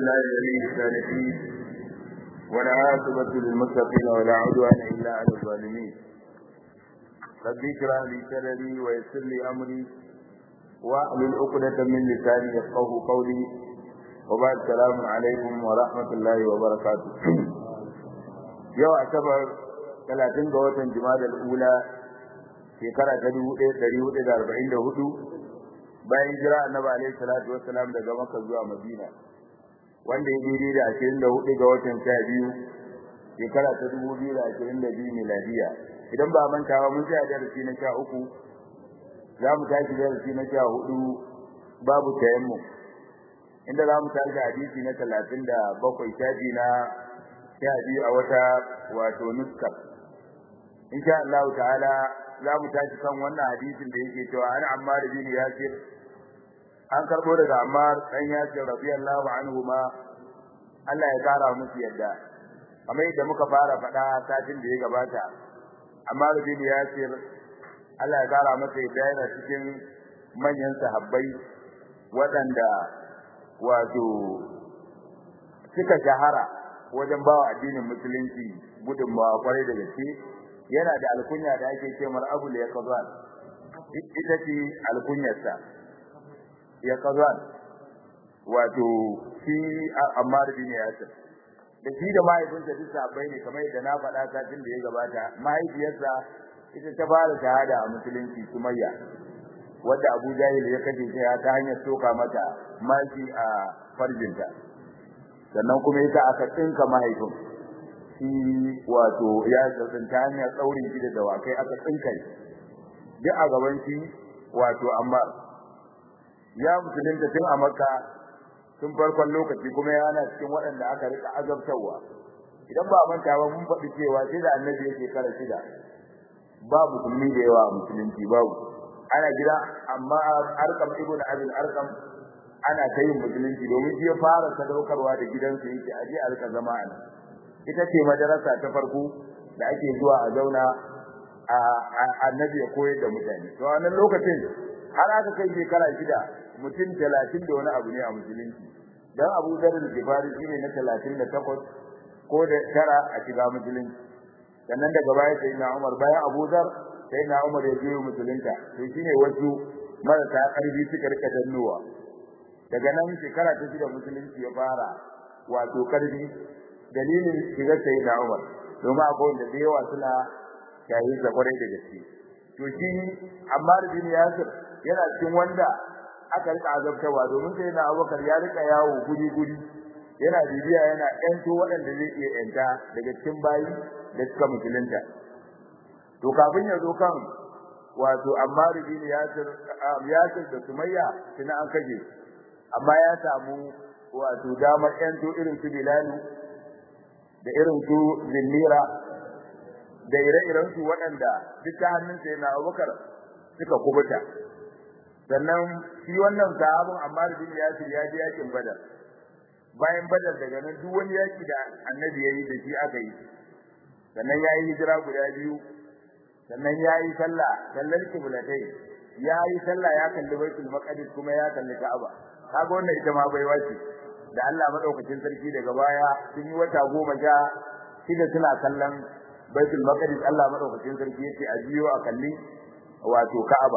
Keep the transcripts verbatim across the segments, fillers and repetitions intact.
بالله العلي الصالحين والعاقبة للمتقين ولا عدوان إلا على الظالمين. رب اشرح لي صدري ويسر لي أمري واحلل عقدة من لساني يفقهوا قولي وبعد السلام عليكم ورحمة الله وبركاته. يوم أعتبر ثلاثين قوة جماد الأولى shekara ta dubu ɗaya ɗari hudu da arba'in da hudu bayan jira annabi alaihi salatu wassalam daga Makka zuwa Madina, wanda ya daidai da ashirin da hudu ga watan sha biyu shekara ta dubu biyu da ashirin da biyu miladiya. Idan ba manta ba mun tsaya darasi na sha uku, za mu tashi darasi na sha hudu babu tayammum, inda za mu tashi hadisi na talatin da bakwai shafi na sha biyu a wata wato nuska. Insha Allah ta'ala za mu tashi kan wannan hadisin da yake cewa an Ammar bin Yasir, an karbo daga Ammar dan Yasir radiyallahu anhu ma Allah ya kara musu yadda. Kamar yadda muka fara faɗa satin da ya gabata, Ammar bin Yasir Allah ya kara masa yadda yana cikin manyan sahabbai waɗanda wato suka shahara wajen bawa addinin musulunci gudunmawa kwarai da gaske. Yana da alkunya da ake ce mar Abu Yaqzan, ita ce alkunyarsa Yaqzan, wato shi Ammar bin Yasir da shi da mahaifinsa duk sahabbai ne, kamar yadda na faɗa satin da ya gabata. Mahaifiyarsa ita ta fara shahada a musulunci, Sumayya, wadda Abu Jahil ya kashe ta ta hanyar soka mata maki a farjinta, sannan kuma ita aka tsinka mahaifin shi wato ya tsinta hanyar tsaurin shi da dawakai aka tsinka duk a gaban shi wato. Amma ya musulunta tun a Makka tun farkon lokaci, kuma yana cikin waɗanda aka rika azabtarwa. Idan ba manta ba mun faɗi cewa sai da annabi yake kara shida ba musulmi da yawa a musulunci babu, ana gida amma Arqam ibn Abi Arqam ana ta yin musulunci domin shi ya fara sadaukarwa da gidansa, yake aje a rika zama a nan. Ita ce madarasa ta farko da ake zuwa a zauna a annabi ya koyar da mutane. To a wannan lokacin har aka kai shekara shida mutum talatin da wani abu ne a musulunci, dan Abu Dharr al-Ghifari shine na talatin da takwas ko da tara a shiga musulunci. Sannan daga baya sai na Umar, bayan Abu Dharr sai na Umar ya biyo musulunta, to shine wasu marasa karfi suka rika dannowa. Daga nan shekara ta shida musulunci ya fara wato karfi, dalilin shigar sai na Umar, domin akwai wanda da yawa suna shayi da kwarai da gaske. To shi Ammar bin Yasir yana cikin wanda aka rika azabtawa, domin sai na Abubakar ya rika yawo guri guri yana bibiya yana yanto waɗanda zai iya yanta daga cikin bayi da suka musulunta. To kafin ya zo kan wato Ammar bin Yasir Yasir da Sumayya tuna an kaje, amma ya samu wato damar yanto irin su Bilal da irin su Zinnira da ire-iren su waɗanda duk ta hannun sai na Abubakar suka kubuta. Sannan shi wannan sahabin Ammar bin Yasir ya je yakin Badar. Bayan Badar daga nan duk wani yaki da Annabi yayi da shi aka yi. Sannan yayi hijira guda biyu. Sannan yayi sallah, sallar kiblatai. Yayi sallah ya kalli Baitul Maqdis kuma ya kalli Ka'aba. Kaga wannan ita ma baiwa ce da Allah madaukakin sarki. Daga baya sun yi wata goma sha shida suna kallon Baitul Maqdis. Allah madaukakin sarki yace a jiyo a kalli wato Ka'aba.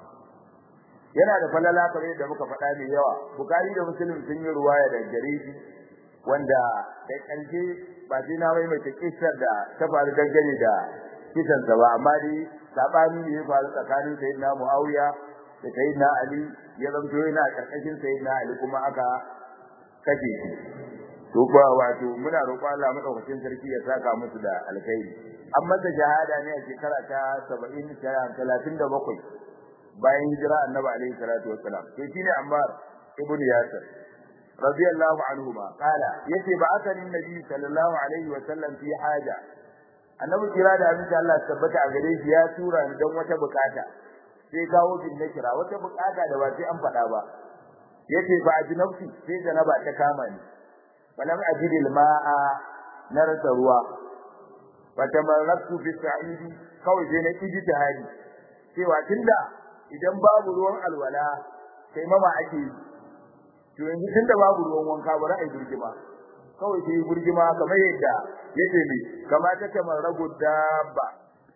Yana da falala kare da muka faɗa mai yawa. Bukhari da Muslim sun yi ruwaya da gare shi, wanda da ƙarshe ba sai na mai mai kissar da ta faru dangane da kisan sa ba, amma dai sabani ne ya faru tsakanin sayyidina Muawiya da sayyidina Ali, ya zanto yana karkashin sayyidina Ali kuma aka kace shi. To ba wato muna roƙon Allah madaukakin sarki ya saka musu da alkhairi. Amma da shahada ne a shekara ta saba'in talatin da bakwai bayan hijira Annabi alaihi salatu wassalam. To shine Ammar ibn Yasir radiyallahu anhu ma kala yace ba asali Nabi sallallahu alaihi wasallam fi haja. Annabi kira da abin da Allah tabbata a gare shi ya tura ni dan wata bukata, sai kawo bin nakira wata bukata da ba sai an faɗa ba. Yace ba a ji nafsi sai janaba ta kama ni, walam ajidil ma'a na rasa ruwa, wata maratu fi sa'idi kawai sai na kiji tahari cewa tunda idan babu ruwan alwala sai mama ake to yanzu tunda babu ruwan wanka bari ai burgima kawai sai burgima kamar yadda yake ne kamar ta kamar rago dabba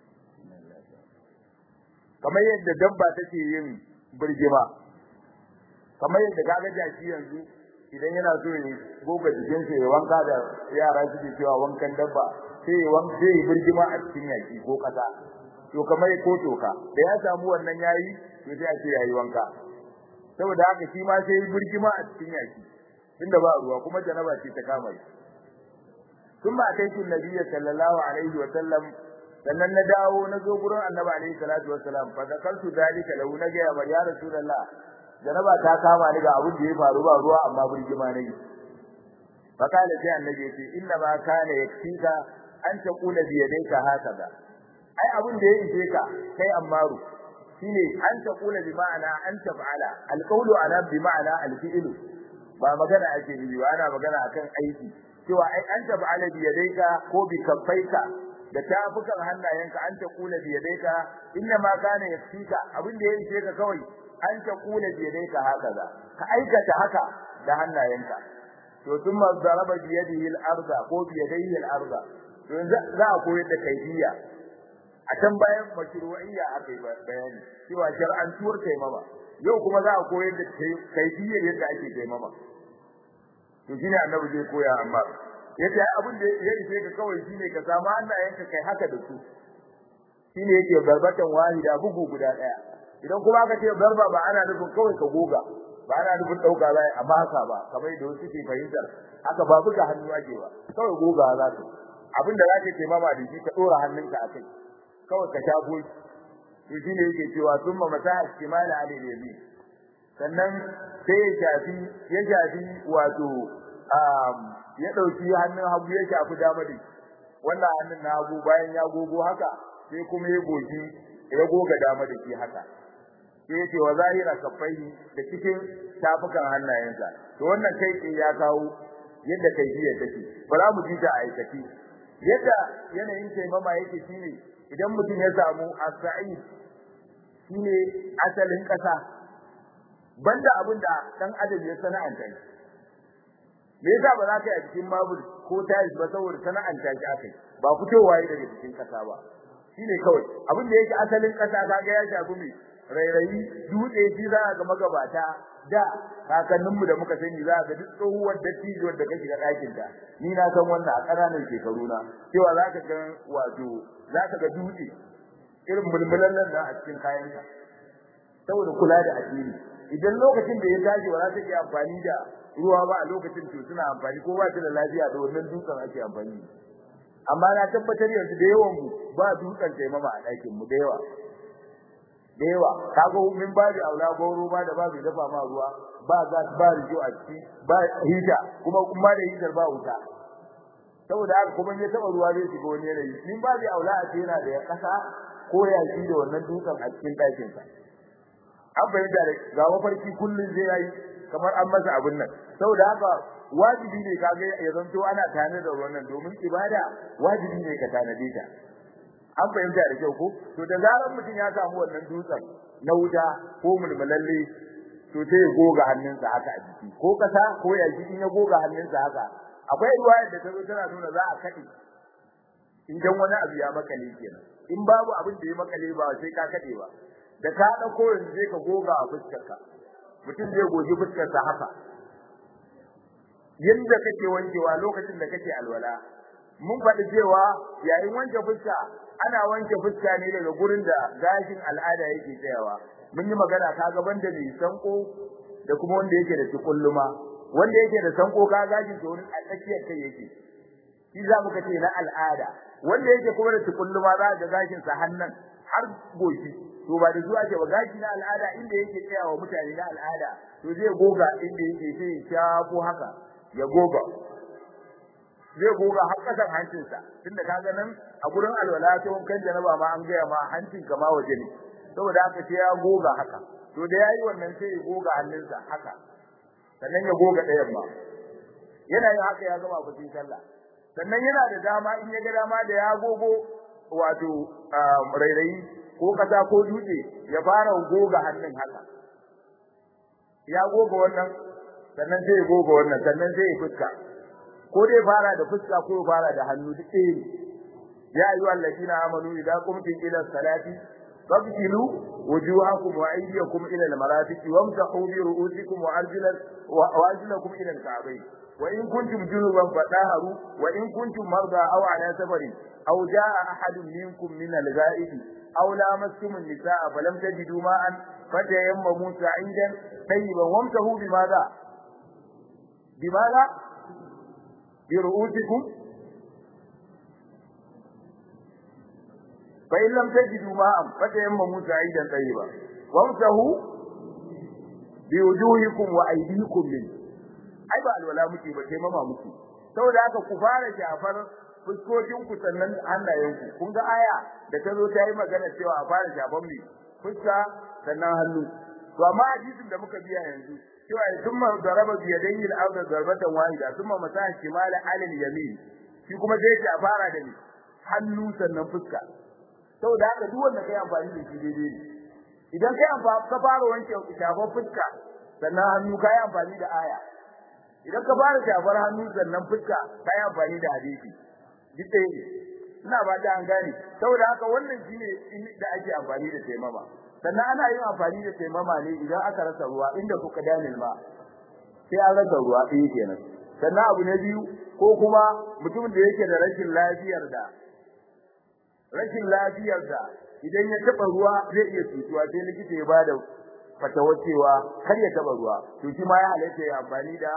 kamar yadda dabba take yin burgima kamar yadda kaga jaki yanzu idan yana so ya goga jikin sa ya wanka da yara suke cewa wankan dabba sai ya wanka sai ya burgima a cikin yaki ko kasa to kamar ko toka da ya samu wannan yayi to sai a ce yayi wanka saboda haka shi ma sai ya burgima a cikin yaki inda ba ruwa kuma janaba ce ta kama shi kuma ataitu nabiyyi sallallahu alaihi wa sallam sannan na dawo na zo gurin annabi alaihi salatu wassalam fa zakartu dalika lahu na ga ya rasulullah janaba ta kama ni ga abin da ya faru ba ruwa amma burgima ne fa kala sai annabi ce inna ma kana yakfika an taqula bi yadayka hakaza ai abin da ya ishe ka kai ammaru shine an taqula bi ma'ana an taf'ala alqawlu ala bi ma'ana alfi'lu ba magana ake yi ba ana magana akan aiki cewa ai an taf'ala bi yadayka ko bi kaffaika da tafukan hannayenka an taqula bi yadayka inna ma kana yakfika abin da ya ishe ka kawai an taqula bi yadayka hakaza ka aikata haka da hannayenka to thumma daraba bi yadihi al-arda ko bi yadayhi al-arda to za a koyar da kaifiya a can bayan mashru'iyya akai bayani cewa shar'antuwar taimama yau kuma za a koyar da kaifiya yadda ake taimama to shine annabi zai koya amma yace abin da ya ishe ka kawai shine ka samu hannayenka kai haka da su shine yake barbatan wahida bugu guda daya idan kuma aka ce barba ba ana nufin kawai ka goga ba ana nufin dauka zai amma haka ba kamar da wasu ke fahimtar haka ba buga hannu ake ba kawai goga za ka abin da zaka ce mama da shi ka dora hannunka a kai kawai ka shafo to shine yake cewa thumma masaha istimala ali yamin sannan sai ya shafi ya shafi wato ya dauki hannun hagu ya shafi dama da wannan hannun na hagu bayan ya gogo haka sai kuma ya goji ya goga dama da shi haka sai yace wa zahira kaffai da cikin tafukan hannayensa to wannan kai ke ya kawo yadda kai biya take bara mu ji ta aikaci yadda yanayin taimama yake shine idan mutum ya samu as-sa'id shine asalin kasa banda abinda dan adam ya sana'anta shi me yasa ba za ka yi a cikin mabul ko tiles ba saboda sana'anta shi akai ba fitowa yi daga cikin kasa ba shine kawai abin da yake asalin kasa kaga ya shafi mai rairayi dutse shi za ga magabata da kakanninmu da muka sani za ga duk tsohuwar dattijuwar da kake ga ɗakin ta ni na san wannan a ƙananan shekaru na cewa za ka ga wato za ka ga dutse irin mulmulan nan a cikin kayanka saboda kula da addini idan lokacin da ya tashi ba za ta yi amfani da ruwa ba a lokacin to suna amfani ko ba ta da lafiya da wannan dutsen ake amfani amma na tabbatar yanzu da yawan mu ba dutsen taimama a ɗakin mu da yawa da yawa kaga min ba da aula goro ba da babu dafa ma ruwa ba gas ba rijo a ciki ba hita kuma kuma da hitar ba wuta saboda haka kuma ya taba ruwa zai shiga wani yanayi min ba da aula a yana da kasa ko yaki da wannan dutsen a cikin ɗakin sa an bayyana da ga mafarki kullun zai yayi kamar an masa abin nan saboda haka wajibi ne kaga ya zanto ana tare da wannan domin ibada wajibi ne ka tanade ta an fahimta da kyau ko to da zaran mutum ya samu wannan dutsen na wuta ko mulmulalle to sai ya goga hannunsa haka a jiki ko kasa ko ya ji in ya goga hannunsa haka akwai ruwaya da tazo tana nuna za a kade idan wani abu ya makale kenan in babu abin da ya makale ba sai ka kade ba da ka dauko yanzu sai ka goga a fuskarka mutum zai goji fuskarsa haka yanda kake wankewa lokacin da kake alwala mun faɗi cewa yayin wanke fuska ana wanke fuska ne daga gurin da gashin al'ada yake tsayawa mun yi magana ka gaban da mai sanko da kuma wanda yake da tukulluma wanda yake da sanko ka gashin to wurin a tsakiyar kai yake shi za mu kace na al'ada wanda yake kuma da tukulluma za ga gashin sa hannan har goshi to ba da zuwa ce ba gashi na al'ada inda yake tsayawa mutane na al'ada to zai goga inda yake sai shafo haka ya goga zai goga har kasan hancinsa tunda kaga nan a gurin alwala to kan janaba ma an gaya ma hancin ka ma waje ne saboda haka sai ya goga haka to da yayi wannan sai ya goga hannunsa haka sannan ya goga ɗayan ma yana yin haka ya gama fitin sallah sannan yana da dama in ya ga dama da ya gogo wato rairayi ko kasa ko dutse ya fara goga hannun haka ya goga wannan sannan sai ya goga wannan sannan sai ya fuska ko dai fara da fuska ko fara da hannu duk ɗaya ne ya ayyuhal ladina amanu idza qumtum ila salati fagsilu wujuhakum wa aydiyakum ila al-marafiq wamsahu bi ru'usikum wa arjulakum wa arjulakum ila al-ka'bayn wa in kuntum junuban fatahharu wa in kuntum marda aw ala safarin aw jaa ahadun minkum min al-gha'ib aw lamastum an-nisaa falam tajidu ma'an fatayammamu sa'idan tayyiban wamsahu bimadha bimadha bi ru'usikum fa in lam tajidu ma'an fatayammamu sa'idan tayyiban wamsahu bi wujuhikum wa aydikum min ai ba alwala muke ba sai mama muke saboda haka ku fara shafar fuskokin ku sannan hannayen ku kun ga aya da ta zo ta yi magana cewa a fara shafar mu fuska sannan hannu to amma hadisin da muka biya yanzu cewa thumma daraba bi yadayhi al-ardh darbatan wahida thumma masaha shimala ala al-yamin shi kuma zai ce a fara da ni hannu sannan fuska saboda haka duk wanda kai amfani da shi daidai ne idan kai amfani ka fara wanke shafar fuska sannan hannu kai amfani da aya idan ka fara shafar hannu sannan fuska kai amfani da hadisi duk ɗaya ne ina ba ta an gane saboda haka wannan shine da ake amfani da taimama sannan ana yin amfani da taimama ne idan aka rasa ruwa inda kuka danil ma sai an rasa ruwa ɗaya kenan sannan abu na biyu ko kuma mutumin da yake da rashin lafiyar da rashin lafiyar da idan ya taba ruwa zai iya cutuwa sai likita ya bada fatawa cewa kar ya taba ruwa to shi ma ya halatta ya amfani da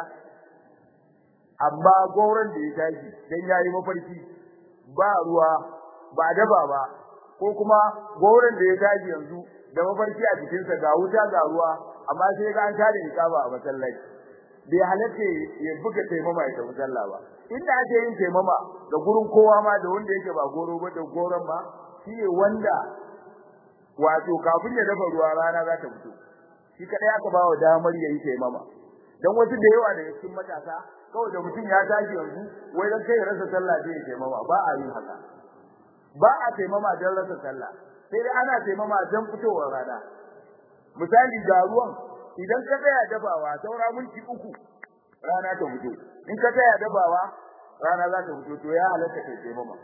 amma goran da ya tashi dan yayi mafarki ba ruwa ba daba ba ko kuma goran da ya tashi yanzu da mafarki a cikin sa ga wuta ga ruwa amma sai ga an tare ikaba a masallaci bai halatta ya buga taimama ya tafi sallah ba inda ake yin taimama da gurin kowa ma da wanda yake ba goro ba da goron ba shine wanda wato kafin ya dafa ruwa rana za ta fito shi kadai aka ba wa damar yayi taimama dan wasu da yawa daga cikin matasa kawai da mutum ya tashi yanzu wai dan kai rasa sallah sai ya taimama ba a yin haka ba a taimama dan rasa sallah sai dai ana taimama dan fitowar rana misali ga ruwan idan ka tsaya dabawa saura minti uku rana ta fito in ka tsaya dabawa rana za ta fito to ya halatta kai taimama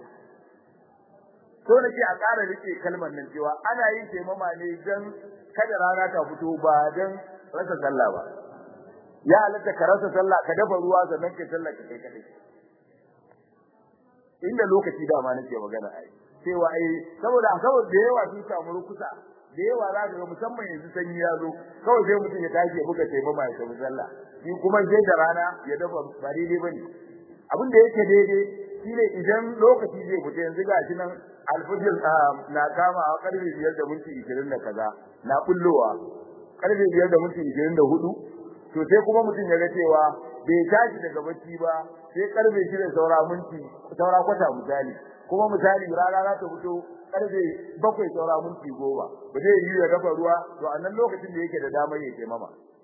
to nake a ƙara rike kalmar nan cewa ana yin taimama ne dan kada rana ta fito ba dan rasa sallah ba ya halatta ka rasa sallah ka dafa ruwa sannan ka sallah ka kai kadai inda lokaci da ma nake magana ai cewa ai saboda saboda da yawa sun samu rukusa da yawa za ka ga musamman yanzu sanyi ya zo kawai sai mutum ya tashi ya buga taimama ya tafi sallah shi kuma sai da rana ya dafa ba daidai bane abin da yake daidai shine idan lokaci zai fita yanzu ga shi nan alfajir na kama a karfe biyar da minti ishirin da kaza na kullowa karfe biyar da minti ishirin da hudu to sai kuma mutum ya ga cewa bai tashi daga bacci ba sai karfe shida saura minti saura kwata misali kuma misali rana za ta fito karfe bakwai saura minti goma ba zai yi ya dafa ruwa to a nan lokacin da yake da damar ya taimama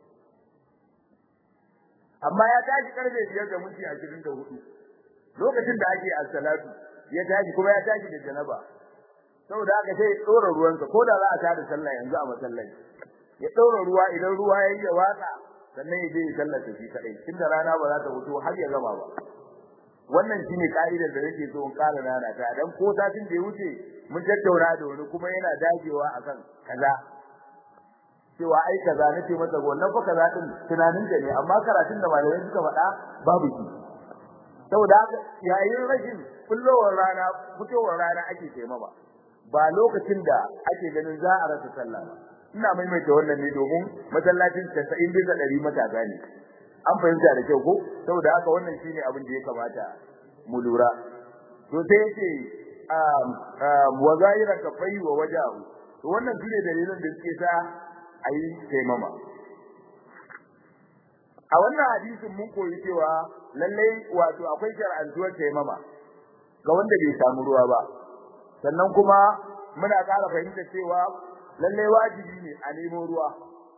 amma ya tashi karfe biyar da minti ashirin da hudu lokacin da ake as-salatu ya tashi kuma ya tashi da janaba saboda haka sai ya dora ruwansa ko da za a tada sallah yanzu a masallaci ya dora ruwa idan ruwa yayi ya watsa sannan ya je ya sallata shi kadai tunda rana ba za ta fito har ya gama ba wannan shine kaidar da nake so in kara nana ta dan ko satin da ya wuce mun tattauna da wani kuma yana dagewa akan kaza cewa ai kaza nace masa wannan fa kaza din tunanin da ne amma karatun da malamai suka faɗa babu shi saboda haka yayin rashin kullowar rana fitowar rana ake taimama ba lokacin da ake ganin za a rasa sallah ba ina maimaita wannan ne domin masallacin casa'in bisa ɗari matasa ne an fahimta da kyau ko saboda haka wannan shine abin da ya kamata mu lura to sai yace um wa zaira kafai wa wajahu to wannan shine dalilin da suke sa ayi taimama a wannan hadisin mun koyi cewa lalle wato akwai shar'antuwar taimama ga wanda bai samu ruwa ba sannan kuma muna ƙara fahimta cewa lalle wajibi ne a nemo ruwa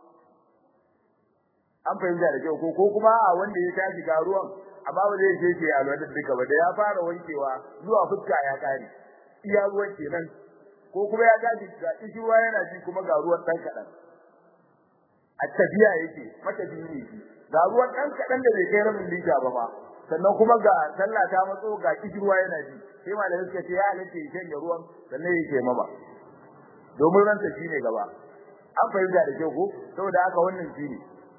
an fahimta da kyau ko kuma a wanda ya tashi ga ruwan amma ba zai je a alwala duka ba da ya fara wankewa zuwa fuska ya kare iya ruwan kenan ko kuma ya tashi ga ishi ruwa yana ji kuma ga ruwan dan kadan a tafiya yake mata biyu ga ruwan dan kadan da bai kai rabin lita ba ba sannan kuma ga sallah ta matso ga kishirwa yana ji sai malamin suka ce ya halatta ya da ruwan sannan yake mama domin ranta shine gaba an fahimta da kyau ko saboda haka wannan shine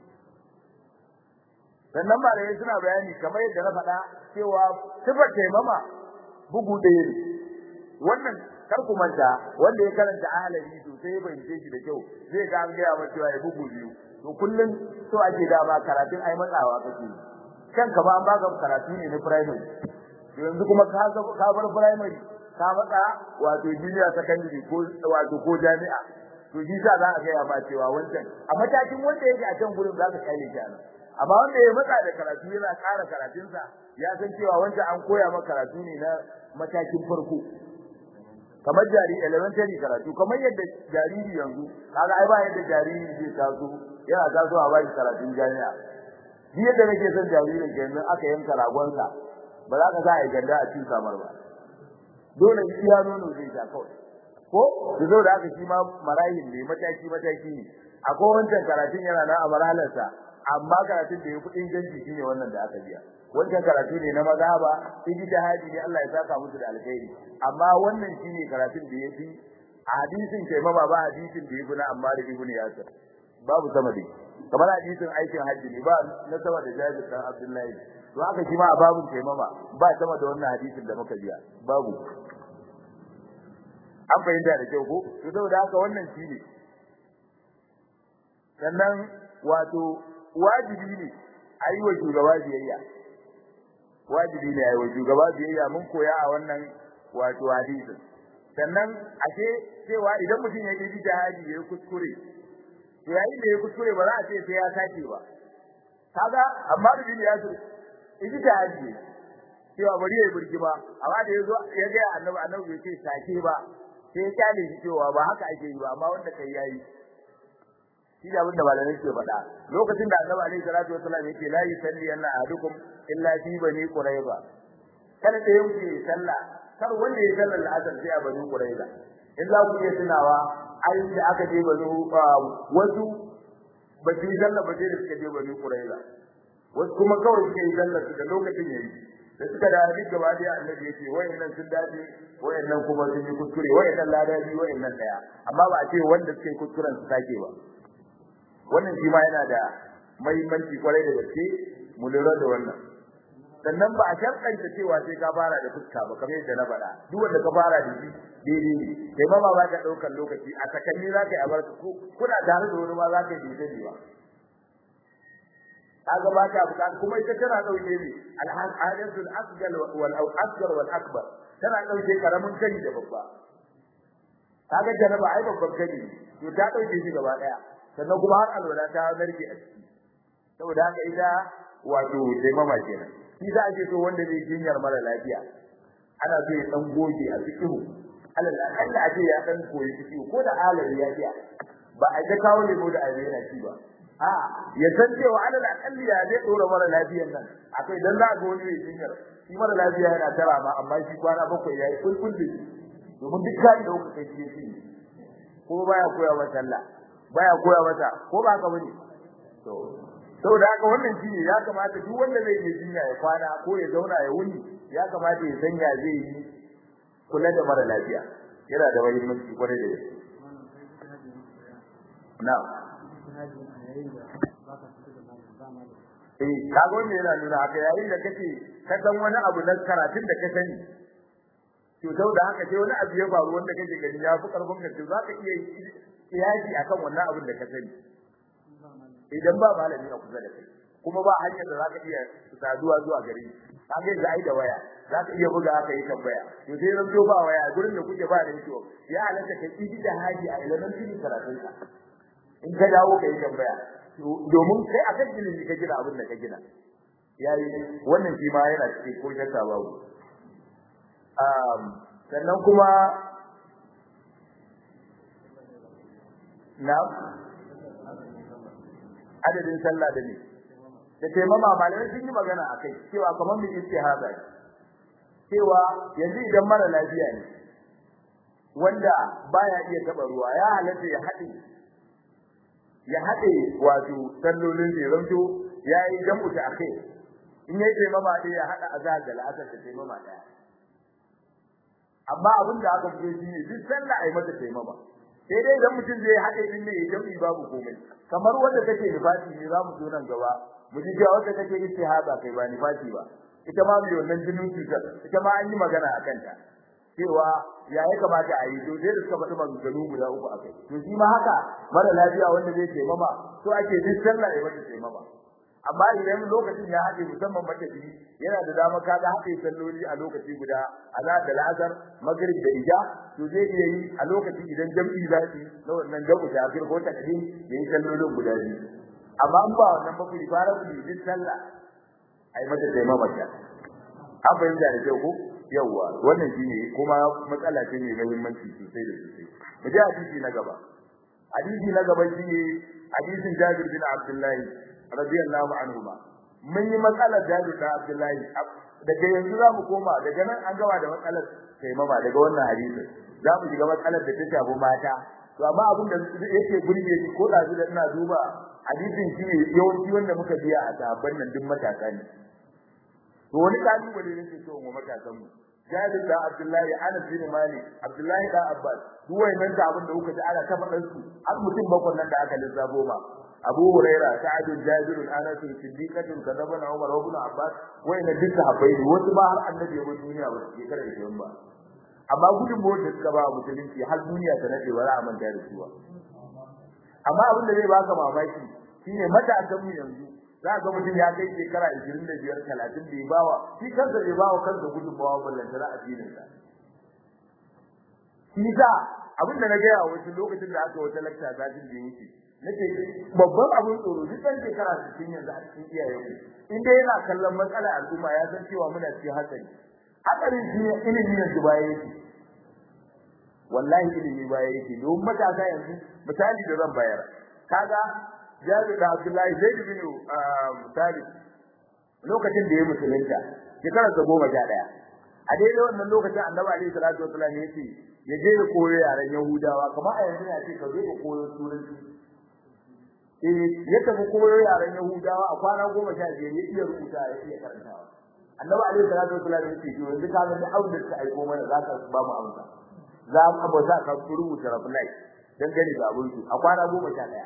sannan malamai suna bayani kamar yadda na faɗa cewa sifar taimama bugu ɗaya ne wannan kar ku manta wanda ya karanta ahalari to sai ya bayyana shi da kyau zai ga an gaya masa cewa ya bugu biyu to kullun so ake dama karatun ai matsawa kake kanka ba an baka karatu ne na primary to yanzu kuma ka ka bar primary ka matsa wato junior secondary ko wato ko jami'a to shi sa za a gaya ma cewa wancan a matakin wanda yake a can gurin za ka kaile shi anan amma wanda ya matsa da karatu yana ƙara karatunsa ya san cewa wanda an koya maka karatu ne na matakin farko kamar jari elementary karatu kamar yadda jariri yanzu kaga ai ba yadda jariri zai taso yana tasowa ba shi karatun jami'a ni yadda nake son jariri kenan aka yanka ragonsa ba za ka sa ai ganda a cikin kamar ba dole iya nono zai ta kawai ko zo da aka shi ma marayin ne mataki mataki ne akwai wancan karatun yana na amaralarsa amma karatun da ya kudin ganji shine wannan da aka biya wannan karatu ne na mazhaba ijtihadi ne Allah ya saka musu da alkhairi amma wannan shine karatun da yafi hadisin kai ma ba hadisin da yafi na amma da ibnu yasir babu sama dai kamar hadisin aikin hajji ne ba na sama da Jabir dan Abdullahi to haka shi ma a babun kai ma ba sama da wannan hadisin da muka biya babu an fahimta da kyau ko to saboda haka wannan shine sannan wato wajibi ne ayi wa shugaba biyayya wajibi ne ayi wa shugaba biyayya mun koya a wannan wato hadisi sannan ashe cewa idan mutum ya yi jihadi ya kuskure to yayin da ya kuskure ba za a ce sai ya sake ba kaga amma da ya so yi jihadi cewa bari ya burgi ba amma da yazo ya ga annabi annabi bai ce sake ba sai ya kyale shi cewa ba haka ake yi ba amma wanda kai yayi shi da abinda malamai ke faɗa lokacin da Annabi alaihi salatu wasallam yake la yusalli anna ahadukum illa fi bani quraiba kada da yauke sallah kar wanda ya sallar al'asr sai a bani quraiba in za ku iya tunawa ai da aka je bani wasu ba su sallah ba sai da suka je bani quraiba wasu kuma kawai suka yi sallar da lokacin yayi da suka da hadisi gaba da Annabi yake wayannan sun dace wayannan kuma sun yi kuskure wayannan ladabi wayannan daya amma ba a ce wanda suke kuskuren su sake ba wannan shi ma yana da muhimmanci kwarai da gaske mu lura da wannan sannan ba a sharɗanta cewa sai ka fara da fuska ba kamar yadda na faɗa duk wanda ka fara da shi daidai ne kai ma ba ka ɗaukar lokaci a sakanni za ka yi a bar kuna tare da wani ma za ka yi daidai ba kaga ba ka buƙata kuma ita tana ɗauke ne al-hadathul asghar wal asghar wal akbar tana ɗauke karamin kai da babba kaga jaraba ai babban kai to ta ɗauke shi gaba ɗaya sannan kuma har alwala ta narke a ciki saboda haka ita wato taimama kenan shi za a ce so wanda zai jinyar mara lafiya ana so ya dan goge a cikin alal akalla a ce ya dan koyi ciki ko da alal ya fiya ba a ga kawo lemo da aje yana ci ba a ya san cewa alal akalli ya zai dora mara lafiyar nan akai dan za ga wani mai jinyar shi mara lafiya yana tara ma amma shi kwana bakwai yayi kulkul da shi domin duk kai da kuka kai shi ko baya koya wa sallah baya koya mata ko ba haka bane to saboda haka wannan shine ya kamata duk wanda zai yi jinya ya kwana ko ya zauna ya wuni ya kamata ya sanya zai yi kula da mara lafiya yana da muhimmanci kwarai da gaske na'am eh kaga wannan yana nuna haka yayin da kace ka san wani abu na karatun da ka sani to saboda haka sai wani abu ya faru wanda kake gani ya fi karfin ka to zaka iya yaji akan wannan abin da ka sani idan ba malami a kusa da kai kuma ba hanyar da zaka iya saduwa zuwa gare shi kage da ai da waya zaka iya buga haka yi tambaya to sai ran ba waya gurin da kuke ba da shi ya halatta kai idi da haji a ilimin cikin karatun ka in ka dawo kai tambaya domin kai akan ilimi ka gina abin da ka gina yayi wannan shi ma yana cikin ko shakka babu um sannan kuma na adadin sallah da ne da taimama malamai sun yi magana akai cewa kamar mu istihada cewa yanzu idan mara lafiya ne wanda baya iya taba ruwa ya halatta ya hade ya hade wato sallolin da ranto yayi jam'u ta akai in yayi taimama dai ya hada azhar da la'asar da taimama daya amma abin da aka fice shi ne duk sallah ai mata taimama sai dai idan mutum zai hade din ne jam'i babu komai kamar wanda take nifasi ne zamu zo nan gaba mu ji ga wanda take istihaba kai ba nifasi ba ita ma mai wannan jinin cutar ita ma an yi magana akan ta cewa ya ya kamata a yi to dai da suka faɗi maganganu guda uku akai to shi ma haka mara lafiya wanda zai taimama to ake duk sallah ai mata taimama amma idan lokacin ya haɗe musamman matafi yana da dama kaga haɗe salloli a lokaci guda azhar da la'asar maghrib da isha to zai iya yi a lokacin idan jam'i zafi na wannan jamu da akhir ko takdim yayin sallolin guda biyu amma an ba wannan ba kuri fara kuri din sallah ai mata taimama ta an bayyana da kyau ko yawa wannan shine kuma matsala ce mai muhimmanci sosai da sosai mu ji hadisi na gaba hadisi na gaba shine hadisin Jabir bin Abdullah radiyallahu anhuma mun yi matsalar Jabir bin Abdullah daga yanzu za mu koma daga nan an gaba da matsalar taimama daga wannan hadisin za mu shiga matsalar da ta shafi mata to amma abin da yake burge ni ko da da ina duba hadisin shine yawanci wanda muka biya a sahabban nan duk matasa ne to wani kalubale ne ke so mu matasan mu Jabir da Abdullahi Anas bin Malik Abdullahi da Abbas duk wayannan da abin da kuka ji ana ta faɗan su har mutum bakwai nan da aka lissafo ma Abu Huraira Sa'id Jabir Anas Siddiqah Kadaba Umar ibn Abbas wayannan duk sahabbai ne wasu ba har annabi ya bar duniya ba su kare da ba amma gudun mu da suka ba musulunci har duniya ta nade ba za a manta da su ba amma abin da zai baka mamaki shine matasan mu yanzu za ga mutum ya kai shekara ishirin da biyar talatin bai bawa shi kansa bai bawa kansa gudunmawa ballantana addinin sa shi sa abin da na ga yawa wasu lokacin da aka wata lakta ta jin da yake nake babban abin tsoro duk ɗan shekara sittin yanzu a cikin iyayenmu in dai yana kallon matsalar al'umma ya san cewa muna cikin hatsari hatsarin shi ne ilimi yanzu baya yake wallahi ilimi baya yake don matasa yanzu misali da zan bayar kaga Jabir da Abdullahi Zaid bin Thabit lokacin da ya musulunta shekarar sa goma sha ɗaya a daidai wannan lokacin Annabi alaihi salatu wasallam ya ce ya je ya koyo yaran Yahudawa kamar a yanzu ya ce ka je ka koyo turanci eh ya tafi koyo yaran Yahudawa a kwana goma sha biyar ya iya rubuta ya iya karantawa Annabi alaihi salatu wasallam ya ce to yanzu ka ga abin da ka aiko mana za ka ba mu amsa za ka ba za ka rubuta reply dan gani da abin su a kwana goma sha ɗaya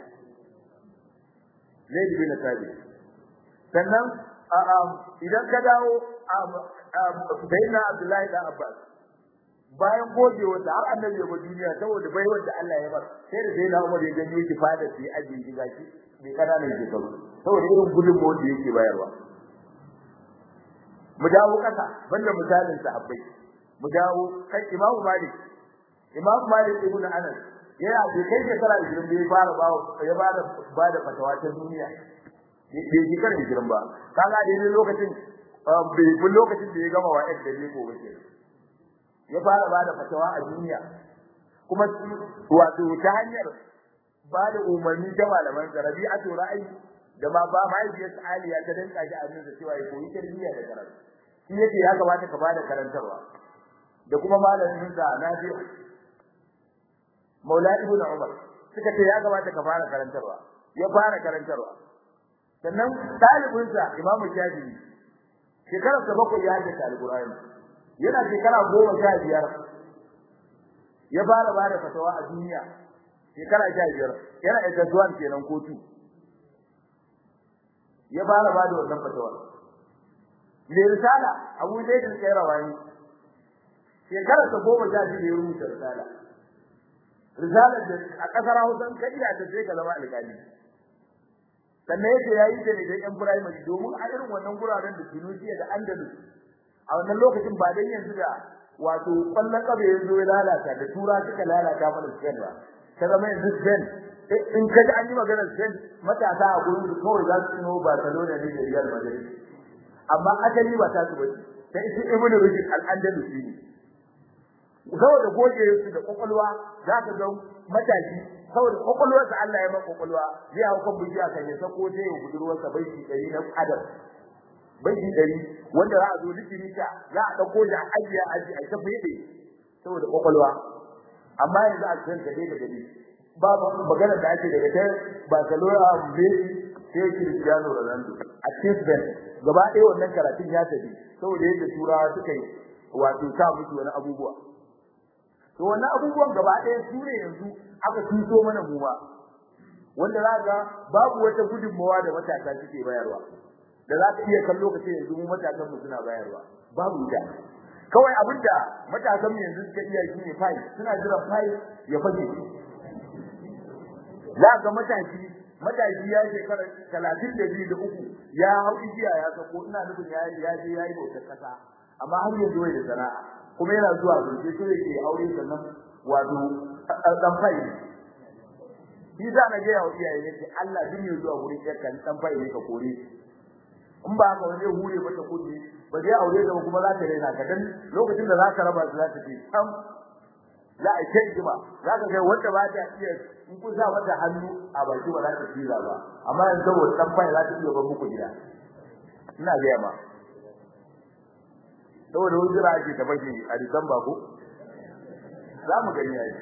Zaid bin Thabit sannan idan ka dawo bayyana Abdullahi da Abbas bayan gogewa da har annabi ya bar duniya saboda baiwar da Allah ya bar sai da sai na Umar ya gani shi fada sai aje shi gashi bai kana ne ke kawo saboda irin gudunmawar da yake bayarwa mu dawo kasa banda misalin sahabbai mu dawo kai Imam Malik Imam Malik ibn Anas yana da kai shekara ishirin da ya fara bawo ya bada bada fatawa ta duniya bai shekara ishirin ba kaga dai lokacin bai kun lokacin da ya gama wa da ne ko bace ya fara bada fatawa a duniya kuma wato ta hanyar bada umarni da malaman Rabi'atu ra'ayi da ma ba mahaifiyar Aliya ta danka shi a nuna cewa ya koyi tarbiyya da karatu shi yake ya kamata ka bada karantarwa da kuma malamin sa Nafi Maula Ibn Umar suka ce ya kamata ka fara karantarwa ya fara karantarwa sannan talibin sa Imam Shafi'i shekarar sa bakwai ya haddace Al-Qur'ani yana shekara goma sha biyar ya fara bada fatawa a duniya shekara sha biyar yana da zuwan kenan kotu ya fara bada wannan fatawa ne risala Abu Zaid al-Qayrawani shekarar sa goma sha biyar ya rubuta risala risalar da a kasar Hausa kai da ta sai ka zama alƙali sannan yake yayi da ne da yan primary domin a irin wannan guraren da Tunisia da Andalus a wannan lokacin ba dan yanzu da wato kallon kabe yanzu ya lalata da tura suka lalata mana Spain ba ta zama yanzu Spain in kaji an yi maganar Spain matasa a gurin su kawai za su tuno Barcelona ne da Real Madrid amma asali ba ta su ba sai su Ibn Rushd al-Andalusi ne saboda goge su da kokolwa za ka ga matashi saboda kokolwar sa Allah ya maka kokolwa zai hawo kan bijiya kan ya sako sai ya budurwar sa bai shi dari na adam bai shi dari wanda za a zo likiri ta za a dauko da ajiya aji a ta fide saboda kokolwa amma yanzu a cikin gade da gade babu magana da ake daga ta Barcelona Messi sai Cristiano Ronaldo a cikin gaba ɗaya wannan karatun ya tafi saboda yadda turawa suka yi wato sa musu wani abubuwa to wannan abubuwan gaba ɗaya su ne yanzu aka tuso mana mu ba wanda za ga babu wata gudunmawa da matasa suke bayarwa da za ka iya kallo ka ce yanzu mu matasan mu suna bayarwa babu ita kawai abinda matasan mu yanzu suka iya shi ne fai suna jira fai ya fage za ga matashi matashi ya shekara talatin da biyu da uku ya hau igiya ya sako ina nufin ya ya je yayi bautar kasa amma har yanzu bai da sana'a kuma yana zuwa zurfi so yake aure sannan wato dan fai shi za na ga yawo iyaye ne Allah din ya zuwa gurin yakka dan fai ne ka kore in ba haka wani hure mata kudi ba zai aure da kuma za ta raina ka dan lokacin da za ka raba su za ta ce sam za a kai jima za ka ga wanda ba ta iya in kun sa mata hannu a baki ba za ta tsira ba amma yanzu saboda dan fai za ta iya ban muku gida ina ga yamma saboda wani jira ake ta bashi a Disamba ko za mu gani yayi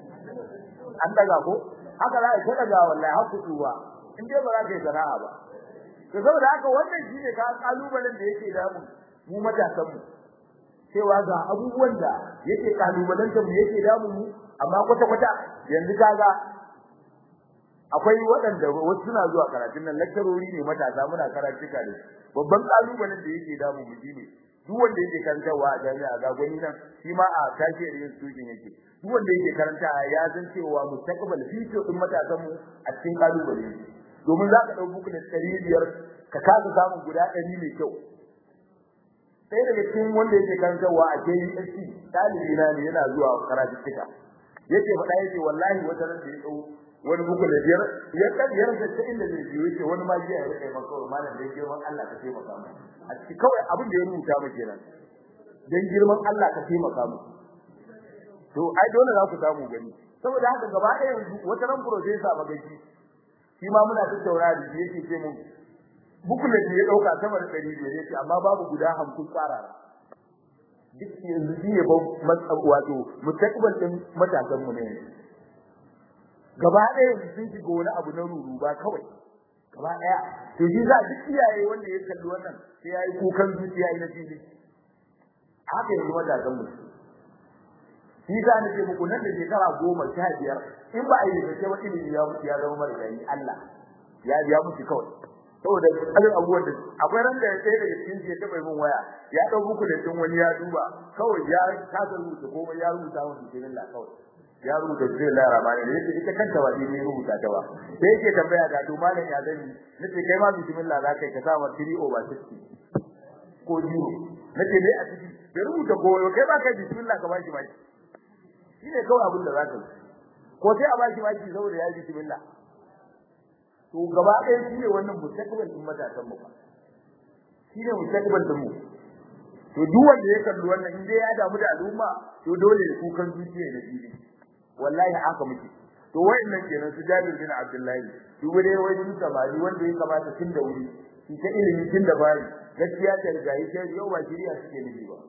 an daga ko haka za a ta daga wallahi har kutuwa in dai ba za ka yi sana'a ba to saboda haka wannan shine ka kalubalen da yake da mu mu matasan mu cewa ga abubuwan da yake kalubalen mu yake da mu amma kwata kwata yanzu kaga akwai waɗanda wasu suna zuwa karatun nan lecturori ne matasa muna karatuka da babban kalubalen da yake da mu shine duk wanda yake karantawa a jami'a ga gwani nan shi ma a tashi irin student yake duk wanda yake karanta ya san cewa mustaqbal future din matasan mu a cikin kalubale domin za ka ɗau buku da ɗari biyar ka kasa samun guda ɗari mai kyau sai daga cikin wanda yake karantarwa a K U S C ɗalibi na ne yana zuwa karatuttuka yake faɗa yake wallahi wata ran da ya ɗau wani buku da biyar ya kan biyar da ta inda zai biyo yake wani ma jiya ya rike maka malam da girman Allah ka taimaka mu a cikin kawai abin da ya rubuta mu kenan dan girman Allah ka taimaka mu to ai dole za ku samu gani saboda haka gaba ɗaya yanzu wata ran professor magaji shi ma muna tattauna da shi yake ce mun bukulet ne ya dauka sama da ɗari biyar yake amma babu guda hamsin tsarara duk yanzu shi ne ba wato mustaqbal din matasan mu ne gaba ɗaya sun shiga wani abu na ruru ba kawai gaba ɗaya to shi za duk iyaye wanda ya kalli wannan sai yayi kukan zuciya ina fili haka yanzu matasan mu shi za ni ce muku nan da shekara goma sha biyar in ba a yi da cewa ilimi ya mutu ya zama mara gani Allah ya ya mutu kawai saboda alin abubuwan da akwai ran da ya tsaye daga cikin ya taba min waya ya dau muku da din wani ya duba kawai ya kasa rubuta komai ya rubuta wa bismillah kawai ya rubuta bismillah rahmani ne yake ita kanta ba dai rubuta ta ba sai yake tambaya ga to malam ya gani nace kai ma bismillah za kai ka sa wa three over sixty ko zero nace dai a ciki da rubuta goyo kai ba kai bismillah ka ba shi ba shine kawai abin da zaka yi ko sai a baki baki saboda ya ji bismillah to gaba ɗaya shine wannan mustaqbal din matasan mu shine mustaqbal din mu to duk wanda ya kalli wannan inda ya damu da al'umma to dole ya kukan zuciya da fili wallahi haka muke to wayannan kenan su Jabir bin Abdullahi duk wani wani samari wanda ya kamata tun da wuri shi ta ilimi tun da bari gaskiya ta riga yi sai yau ba shiriya suke nufi ba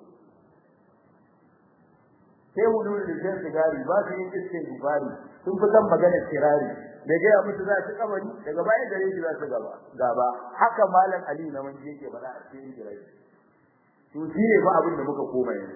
sai hudu da jin sigari ba su yin iskin gubari sun fi san magana kirari da ga musu za su kabari daga bayan gare shi za su gaba gaba haka malam Ali na manje yake bada a cikin kirari to shi ne fa abin da muka koma yanzu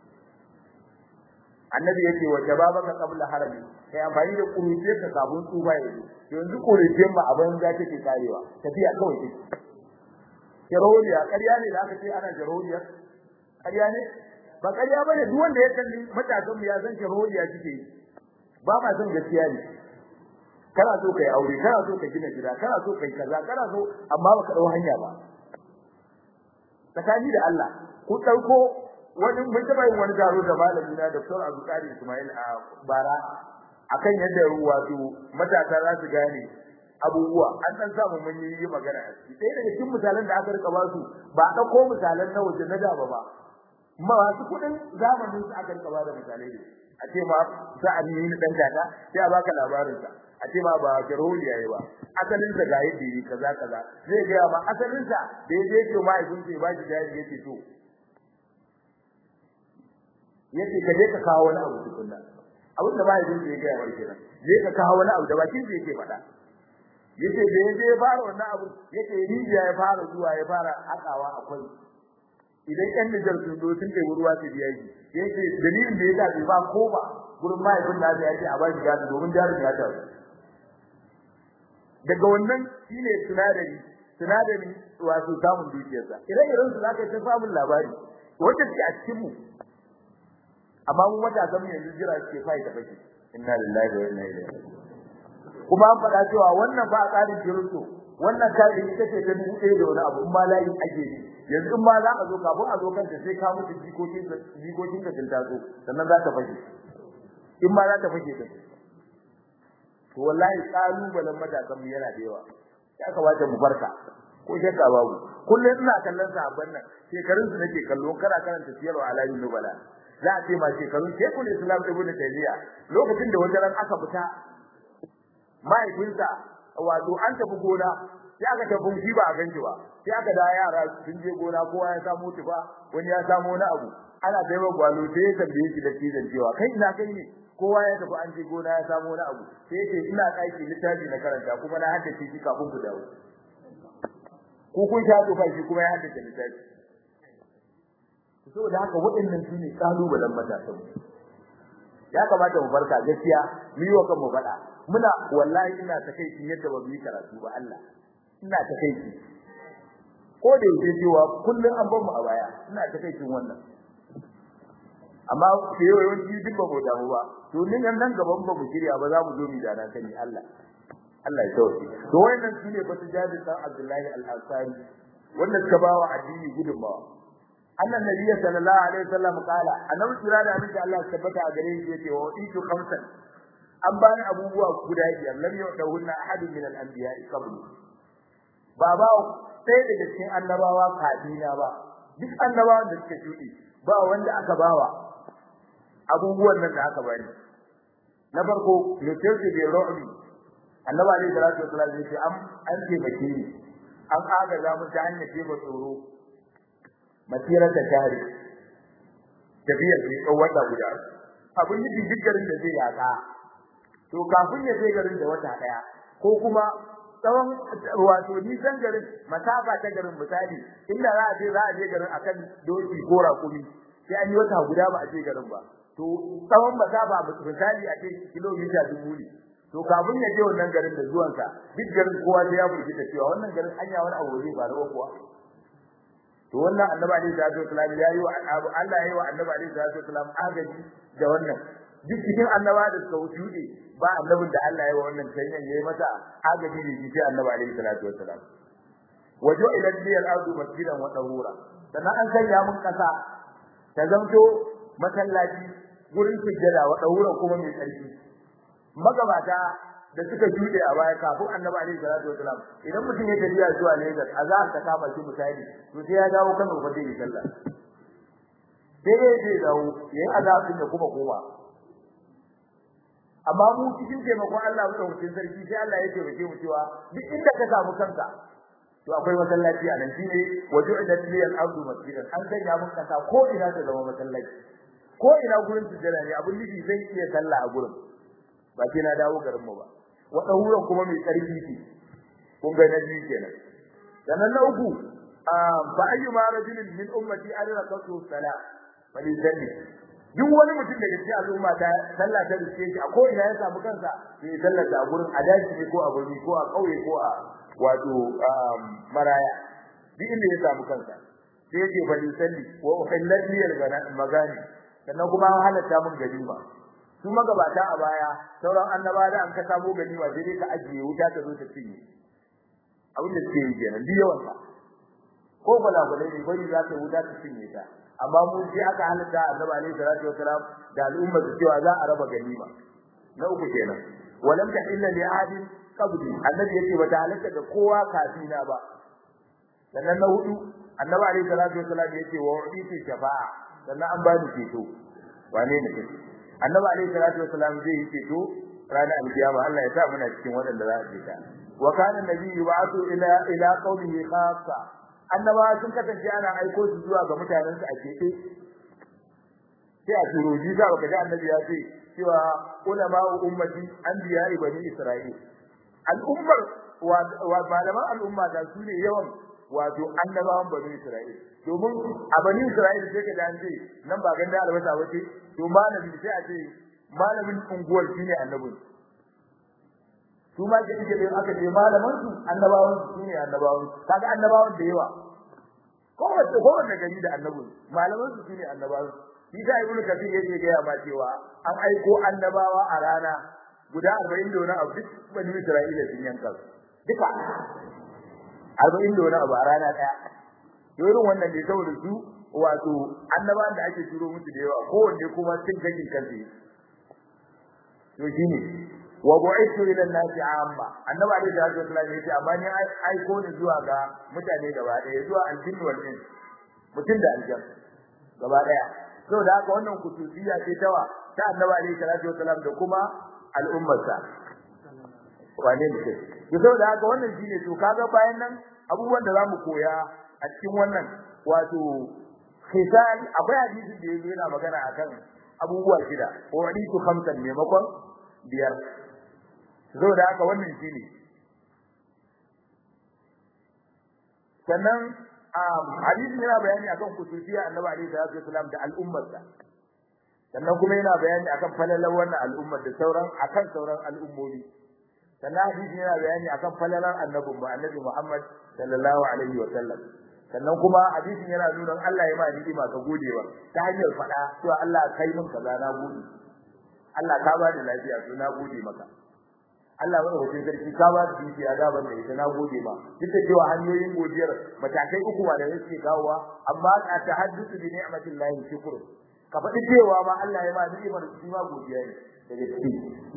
annabi yake wa jababaka qabla harami kai amfani da kuruje ka kafin tsuba yanzu yanzu kuruje ma abin da take karewa tafiya kawai take jaroliya ƙarya ne da aka ce ana jaroliya ƙarya ne ba ƙarya bane duk wanda ya kalli matasan mu ya san jaroliya kike yi ba ma san gaskiya ne kana so kai aure kana so ka gina gida kana so kai kaza kana so amma baka dau hanya ba tsakani da Allah ku dauko wani mun taba yin wani taro da malami na Doctor Abdulkadir Ismail a bara akan yadda wato matasa za su gane abubuwa an san samu mun yi magana a ciki sai daga cikin misalan da aka rika ba su ba dauko misalan na waje na gaba ba masu kudin zamanin su aka rika ba da misalai ne a ce ma sa'ani ne dan tata sai a baka labarin sa a ce ma ba jaroli yayi ba asalin sa ga yadda yi kaza kaza zai ga ma asalin sa da yaje yake ma ibn sai ba shi dai yake to yace ka je ka kawo wani abu tukunna abin da ba ibn sai ga ya warke nan je ka kawo wani abu da bakin sai yake faɗa yace da yaje ya fara wannan abu yace rijiya ya fara zuwa ya fara hakawa akwai idan ƴan Nijar sun zo sun kai ruwa su biya shi yace dalilin da yasa bai ba ko ba gurin mahaifin da ya ce a ba shi gado domin jarin ya ta daga wannan shine sinadari sinadari wato samun dukiyarsa idan irin su zaka ta samun labari wanda suke a cikin mu amma mu wata kan yanzu jira suke fai da fake inna lillahi wa inna ilaihi raji'un kuma an faɗa cewa wannan ba a tsarin jiruto wannan kai ita ce ta dubu ɗaya da wani abu in ma layi ake yi yanzu in ma za a zo kafin a zo kanta sai ka mutu jikokin jikokin ka tun taso sannan za ta fashe in ma za ta fashe ta to wallahi kalubalen matakan mu yana da yawa ya kamata mu farka ko shakka babu kullum ina kallon sahabban nan shekarun su nake kallo kana karanta siyarwa alayin nubala za a ce ma shekarun shekul islam ibn taymiya lokacin da wata ran aka fita mahaifinsa wato an tafi gona sai aka tafi shi ba a ganji ba sai aka da yara sun je gona kowa ya samu tufa wani ya samu wani abu ana kaiwa gwalo sai ya tambaye shi da cizon cewa kai ina kai ne kowa ya tafi an je gona ya samu wani abu sai ya ce ina ɗaki littafi na karanta kuma na haddace shi kafin ku dawo ko kun sha tufa shi kuma ya haddace littafi saboda haka waɗannan su ne kalubalen matasan ya kamata mu farka gaskiya mu yi wa kanmu faɗa muna wallahi ina takeici yadda ba mu yi karatu ba Allah ina takeici ko da yake cewa kullun an bar mu a baya ina takeicin wannan amma sai yawanci duk ba mu damu ba to nin nan gaban ba mu shirya ba za mu zo mu da na sani Allah Allah ya tauke to wannan shine fa tijadi san Abdullahi al-Ansari wannan suka bawa addini gudunmawa annan nabi sallallahu alaihi wasallam kala annabi sura da abin da Allah ya tabbata a gare shi yake wa itu khamsan an bani abubuwa guda biyar lam yudahunna ahadun min al-anbiya'i qabli baba sai daga cikin annabawa kafina ba duk annabawan da suke shuɗi ba wanda aka bawa abubuwan nan da aka bani na farko yutirti bi ru'bi annabi alaihi salatu wasallam yace am an ce baki an aga za mu ta hanyar ce ba tsoro masirar da tare tafiyar ce wata guda abin yi digirin da zai yaka to kafin ya je garin da wata daya ko kuma tsawon wato nisan garin masafa ta garin misali inda za a je za a je garin akan doki ko rakumi sai an yi wata guda ba a je garin ba to tsawon masafa misali a ce kilomita dubu ne to kafin ya je wannan garin da zuwansa duk garin kowa sai ya furgita cewa wannan garin anya wani abu zai faru kuwa to wannan annabi alaihi salatu wasallam ya yi wa Allah ya yi wa annabi alaihi salatu wasallam agaji da wannan duk cikin annaba da suka wuce ba annabin da Allah ya yi wa wannan tanyan yayi masa agaji ne shi annabi alaihi salatu wasallam wajo ila diyal ardu masjidan wa tahura sannan an sanya mun kasa ta zanto masallaci gurin sujjada wa tahura kuma mai tsarki magabata da suka jude a baya kafin annabi alaihi salatu wasallam idan mutum ya tafiya zuwa Lagos azhar ta kama shi misali to sai ya dawo Kano fa zai yi sallah sai ya dawo yayin azhar din da kuma kowa amma mu cikin taimakon Allah mu dauke sarki sai Allah ya taimake mu cewa duk inda ka samu kanka to akwai masallaci a nan shine waju'at liyal ardu masjidan an sanya mun kasa ko ina ta zama masallaci ko ina gurin sujjada ne abun nufi zai iya sallah a gurin ba sai na dawo garin mu ba wata huran kuma mai tsarki ce kun ga nabi kenan sannan na uku fa ayyuma rajulin min ummati adrakatu salat falizalli duk wani mutum da yake al'umma ta sallah ta rike shi a ko ina ya samu kansa sai sallar da gurin adashi ne ko a gurbi ko a kauye ko a wato maraya duk inda ya samu kansa sai yake falizalli wa uhillat liyal magani sannan kuma halatta mun ganima su magabata a baya sauran annaba da an ka samu ganima sai dai ka ajiye wuta ta zo ta cinye abin da suke yi kenan duk yawan sa ko balagulai ne bari za ta wuta ta cinye ta amma mu sai aka halatta annabi alaihi salatu wasalam da al'umma su cewa za a raba ganima na uku kenan walam tahilla li ahadin qabli annabi yace bata halatta da kowa kafina ba sannan na hudu annabi alaihi salatu wasalam yace wa uditu shafa'a sannan an bani ceto wane ne kake annabi alaihi salatu wasalam zai yi ceto ranar alkiyama Allah ya sa muna cikin wadanda za a ceta wa kana nabiyyu ba'athu ila ila qaumihi khassa annaba sun kasance ana aiko su zuwa ga mutanen su a kete sai a turoji za ka ga annabi ya ce cewa ulama ummati anbiya'i bani isra'il al'ummar wa malaman al'umma da su ne yawan wato annabawan bani Isra'il domin a bani Isra'il sai ka dan ce nan ba ganda albasa bace to malami sai a ce malamin unguwar shine annabi su ma ke kike da aka ce malaman su annabawan su shine annabawan kaga annabawan da yawa ko wace ko wanda gari da annabi malaman su shine annabawan shi da ibnu kathir yake ga ma cewa an aiko annabawa a rana guda arba'in da wani abu duk bani Isra'ila sun yanka duka arba'in da wani abu a rana daya irin wannan ne saboda su wato annabawan da ake turo musu da yawa kowanne kuma cin gashin kansu to shine wa bu'ithu ila an-nasi 'amma annabi alaihi salatu wasallam yace amma ni aiko ni zuwa ga mutane gaba daya zuwa aljin wal ins mutum da aljan gaba daya saboda haka wannan kutubiya ce tawa ta annabi alaihi salatu wasallam da kuma al'ummarsa wane ne to saboda haka wannan shine to kaga bayan nan abubuwan da zamu koya a cikin wannan wato khisan akwai hadisi da yazo yana magana akan abubuwa shida wa hadisu khamsan maimakon biyar saboda haka wannan shine sannan hadisi yana bayani akan kutubiya annabi alaihi salatu wasallam da al'ummarsa sannan kuma yana bayani akan falalar wannan al'ummar da sauran akan sauran al'ummomi sannan hadisi yana bayani akan falalar annabin mu annabi Muhammad sallallahu alaihi wa sallam sannan kuma hadisin yana nuna Allah ya ma ni'ima ka godewa ta hanyar fada cewa Allah kai min kaza na gode Allah ka ba ni lafiya to na gode maka Allah wani hoton sarki ka ba ni dukiya da ban da ita na gode ma duk da cewa hanyoyin godiyar matakai uku ba da yake kawowa amma ka tahaddusu bi ni'matillahi shukr ka faɗi cewa ma Allah ya ma ni'imar shi ma godiya ne daga ciki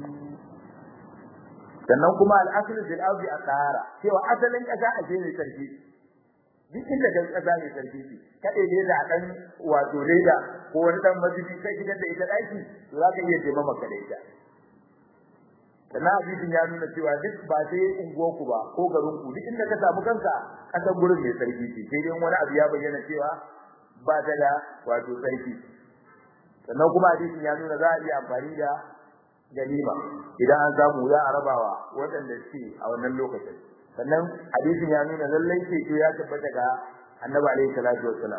sannan kuma al-aslu fil ardi at-tahara cewa asalin kasa a ne sarki duk inda da kasa ne sarki ce kade ne da dan wato leda ko wani dan mazubi kai gidan da ita daki to zaka iya je maka da ita sannan hadisin ya nuna cewa duk ba sai unguwar ku ba ko garin ku duk inda ka samu kanka kasan gurin mai sarki ce sai dai wani abu ya bayyana cewa ba ta da wato sarki sannan kuma hadisin ya nuna za a iya amfani da ganima idan an samu za a rabawa waɗanda suke a wannan lokacin sannan hadisin ya nuna lallai ce to ya tabbata ga annabi alaihi salatu wassalam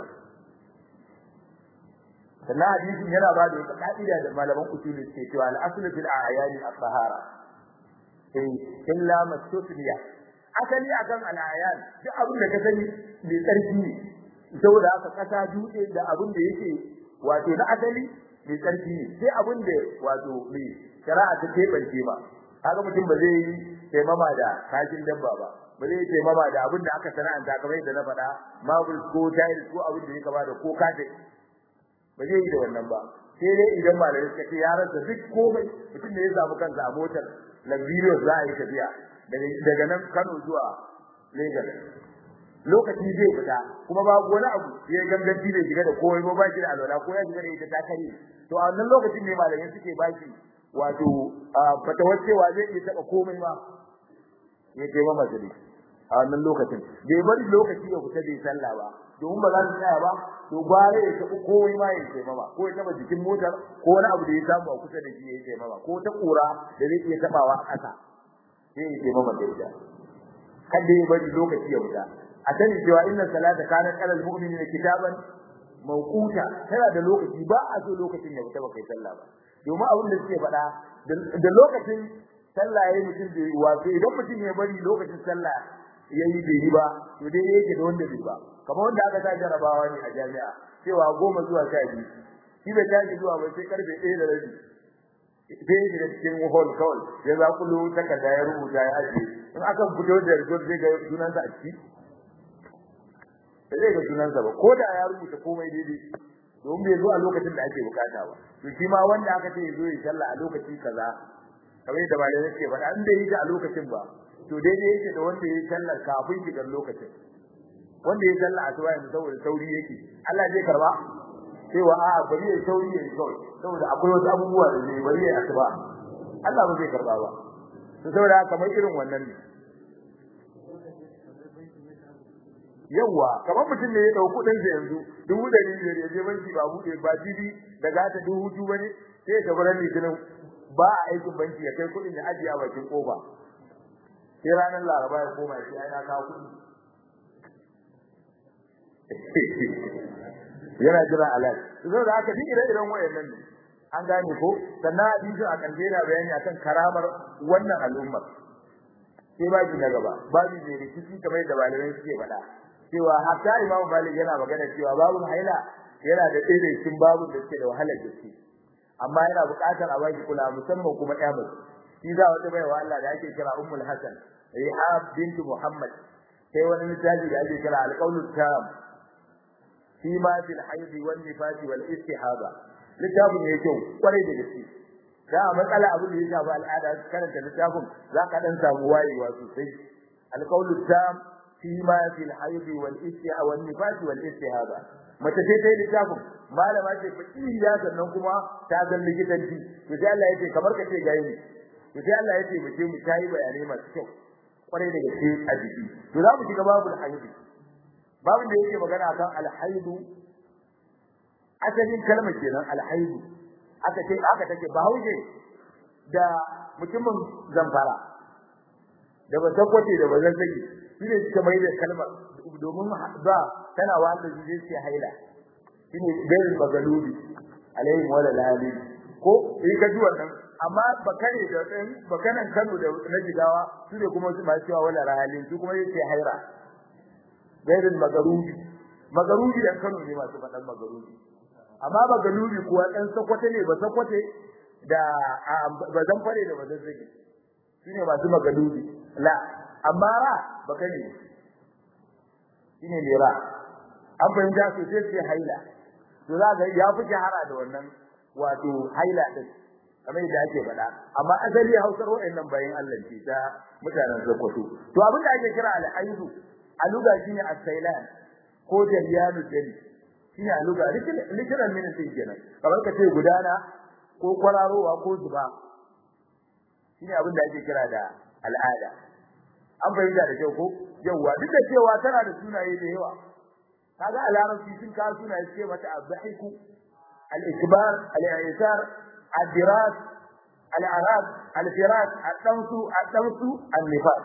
sannan hadisin yana ba da ka'ida da malaman usuli suke cewa al-aslu fil a'yani at-tahara in illa mastusniya asali akan al-a'yan duk abin da ka sani mai tsarki ne saboda haka kasa dutse da abin da yake wato na asali mai tsarki ne sai abin da wato mai shari'a ta kebance ba kaga mutum ba zai yi taimama da kashin dabba ba ba zai yi taimama da abin da aka sana'anta kamar yadda na faɗa marble ko tile ko abin da ya kama da ko kaje ba zai yi da wannan ba sai dai idan malamai suka ce ya rasa duk komai mutum da ya samu kansa a motar luxurious za a yi tafiya daga nan Kano zuwa Lagos lokaci zai fita kuma babu wani abu ya ganganci da shiga da komai ba shi da alwala ko ya shiga da ita ta kare to a wannan lokacin ne malamai suke baki wato fatawar cewa zai iya taba komai ma ya ce ma mazali a wannan lokacin bai bari lokaci ya fita bai sallah ba domin ba za su tsaya ba to gware ya taba komai ma ya ce mama ko ya taba jikin motar ko wani abu da ya samu a kusa da shi ya ce mama ko ta kura da zai iya tabawa a ƙasa sai ya ce mama da ita kada ya bari lokaci ya fita a sani cewa inna salata kanat alal mu'minina kitaban mawquta tana da lokaci ba a so lokacin ya fita ba kai sallah ba domin abin da suke faɗa da lokacin sallah yayin mutum da wato idan mutum ya bari lokacin sallah yayi bai yi ba to dai yake da wanda bai ba kamar wanda aka sa jarabawa ne a jami'a cewa goma zuwa sha biyu shi bai tashi zuwa ba sai karfe ɗaya da rabi sai shi da cikin hall kawai ya za kullu takarda ya rubuta ya ajiye in aka fito da result zai ga sunansa a ciki zai ga sunansa ba ko da ya rubuta komai daidai don bai zo a lokacin da ake bukata ba to shi ma wanda aka ce zo yi sallah a lokaci kaza kamar yadda malamai suke faɗa an bai yi ta a lokacin ba to daidai yake da wanda ya yi sallar kafin shigar lokacin wanda ya yi sallah a tuwa yanzu saboda sauri yake Allah zai karba cewa a'a bari ya sauri ya yi kawai saboda akwai wasu abubuwa da zai bari ya asuba Allah ba zai karba ba to saboda kamar irin wannan ne yawa kamar mutum ne ya dau kudin sa yanzu dubu dari biyar ya je banki ba bude ba jibi daga ta dubu hutu bane sai ta bar litinin ba a aikin banki ya kai kudin ya ajiye a bakin kofa sai ranar laraba ya koma shi ai na kawo kuɗi yana jira alal zo da aka dinga irin wayannan ne an gane ko sannan hadisi a kan yana bayani akan karamar wannan al'ummar sai ba na gaba babu ne rikici kamar da malamai suke faɗa cewa hatta Imam Malik yana magana cewa babu haila yana da ɗaya cikin babu da suke da wahalar gaske amma yana buƙatar a baki kula musamman kuma ƴa mace shi za wata baiwa Allah da ake kira Ummul Hasan Rihab bint Muhammad sai wani misali da ake kira al-qawlu tam fi ma fil hayd wal nifas wal istihaba littafin ne yake kwarai da gaske da matsala abin da ya shafi al'ada karanta littafin zaka dan samu wayewa sosai al-qawlu tam fi ma fil hayd wal istihaba wal nifas wal istihaba mace ce ta littafin malama ce fakiya sannan kuma ta ga likitanci to sai Allah yake kamar ka ce gayi to sai Allah yake mu je mu tayi bayanai masu kyau kwarai da gaske a jiki to za mu shiga babul hayd babin da yake magana kan al-hayd asalin kalmar kenan al-hayd aka ce aka take bahauje da mutumin zamfara da ba sakwace da ba zazzagi shine suka mai da kalmar domin ba tana wanda zai ce haila shine bayin magalubi alaihi wa alihi ko in ka ji wannan amma bakare da dan bakanan Kano da na Jigawa su ne kuma su ma cewa wala rahalin su kuma yace haira bayin magalubi magalubi dan Kano ne masu fadan magalubi amma magalubi kuwa dan sakwate ne ba sakwate da bazan fare da bazan zage shine masu magalubi la amma ra bakane shine lera an fahimta su sai sai haila to za ga ya fi shahara da wannan wato haila din kamar yadda ake faɗa amma asali Hausar wayannan bayin Allah ce ta mutanen Sokoto to abin da ake kira al-aidu aluga shine as-sailan ko jariyanu dali shine aluga literal meaning din kenan kamar ka ce gudana ko kwararowa ko zuba shine abin da ake kira da al'ada an bayyana da kyau ko yawa duk da cewa tana da sunaye da yawa kaga a larabci sun kawo sunaye ce mata az-zahiku al-ikbar al-i'sar ad-diras al-arab al-firas ad-damsu ad-damsu an-nifas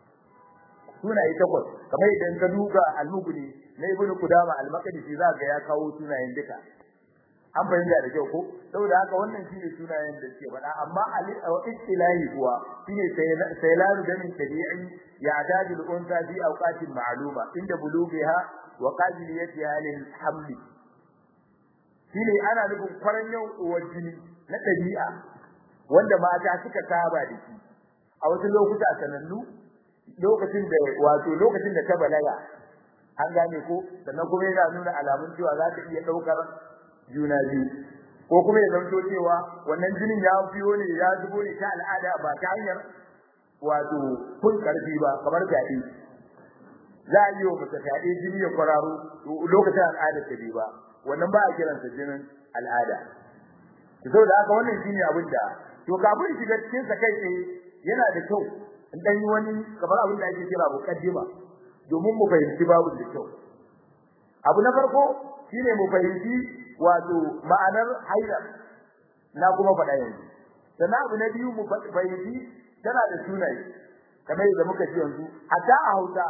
sunaye takwas kamar idan ka duba al-mughni na ibnu qudama al-maqdisi za ga ya kawo sunayen duka an bayyana da kyau ko saboda haka wannan shine sunayen da suke faɗa amma al-istilahi kuwa shine saylalu damin tabi'i ya'tadu al-unsa fi awqatin ma'luma inda bulughiha wa qabiliyatiha lil hamli shine ana nufin kwaranyo uwar jini na tabi'a wanda mata suka saba da shi a wasu lokuta sanannu lokacin da wato lokacin da ta balaga an gane ko sannan kuma yana nuna alamun cewa za ta iya daukar juna biyu ko kuma ya zanto cewa wannan jinin ya fiyo ne ya zubo ne ta al'ada ba ta hanyar wato kun karfi ba kamar gadi za a yi wa mace fyaɗe jini ya kwararo lokacin al'ada ta bi ba wannan ba a kiransa jinin al'ada to saboda haka wannan shine abin da to kafin shiga cikin sa kai tsaye yana da kyau in dan yi wani kamar abin da ake kira muqaddima domin mu fahimci babu da kyau abu na farko shine mu fahimci wato ma'anar haila na kuma faɗa yanzu sannan abu na biyu mu fahimci tana da sunaye kamar yadda muka ji yanzu hatta a Hausa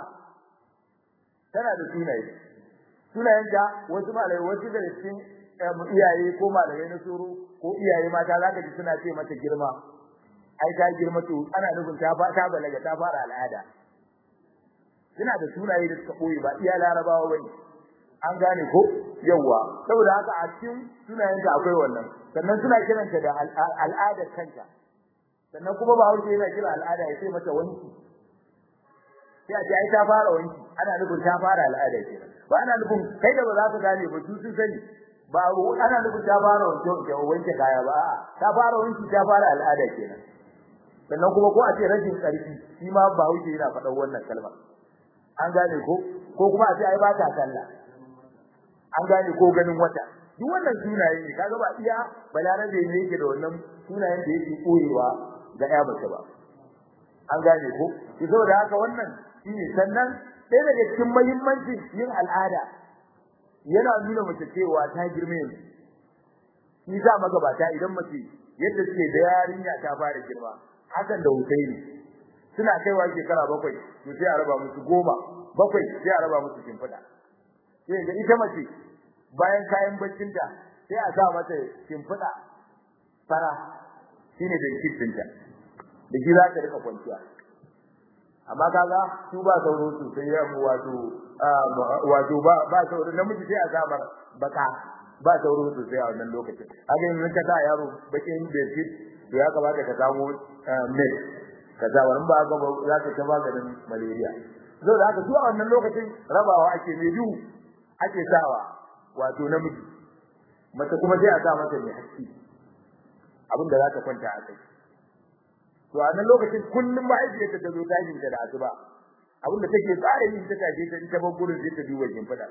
tana da sunaye sunayen da wasu malai wasu da cikin iyaye ko malai na suru ko iyaye mata zaka ji suna ce mata girma ai ta girma to ana nufin ta ta balaga ta fara al'ada suna da sunaye da suka boye ba iya larabawa bane an gane ko yawa saboda haka a cikin sunayen da akwai wannan sannan suna kiranta da al'adar kanta sannan kuma ba wuce yana kira al'ada ya ce mata wanki sai a ce ai ta fara wanki ana nufin ta fara al'ada kenan ba ana nufin kai da ba za ka gane ba su sun sani ba ana nufin ta fara wanki wanke kaya ba a'a ta fara wanki ta fara al'ada kenan sannan kuma ko a ce rashin karfi shi ma ba wuce yana faɗan wannan kalma an gane ko ko kuma a ce ai ba ta sallah an gane ko ganin wata duk wannan sunaye ne kaga ba iya balarabe ne yake da wannan sunayen da yake koyewa ga ya bace ba an gane ko saboda haka wannan shine sannan ɗaya daga cikin muhimmancin yin al'ada yana nuna mace cewa ta girme yanzu shi za magabata idan mace yadda suke da yarinya ta fara girma hakan da Husaini suna kaiwa shekara bakwai to sai a raba musu goma bakwai sai a raba musu shimfiɗa sai ga ita mace bayan kayan baccinta sai a sa mata shimfiɗa fara shine da kittinta da shi za ta rika kwanciya amma kaga su ba sauro su sai ya wato wato ba ba sauro namiji sai a samar baka ba sauro su sai a wannan lokacin haka in ka sa yaro bakin bedsheet to ya kamata ka samu net ka sa wannan ba ga za ka ta maganin malaria zo da haka su a wannan lokacin rabawa ake mai duhu ake sawa wato namiji mace kuma sai a sa mata mai haske abinda za ta kwanta a kai to a nan lokacin kullum mahaifiyarta ta zo tashin ta da asuba abinda take tsara yin ta taje ta ita ban gurin sai ta duba jimfada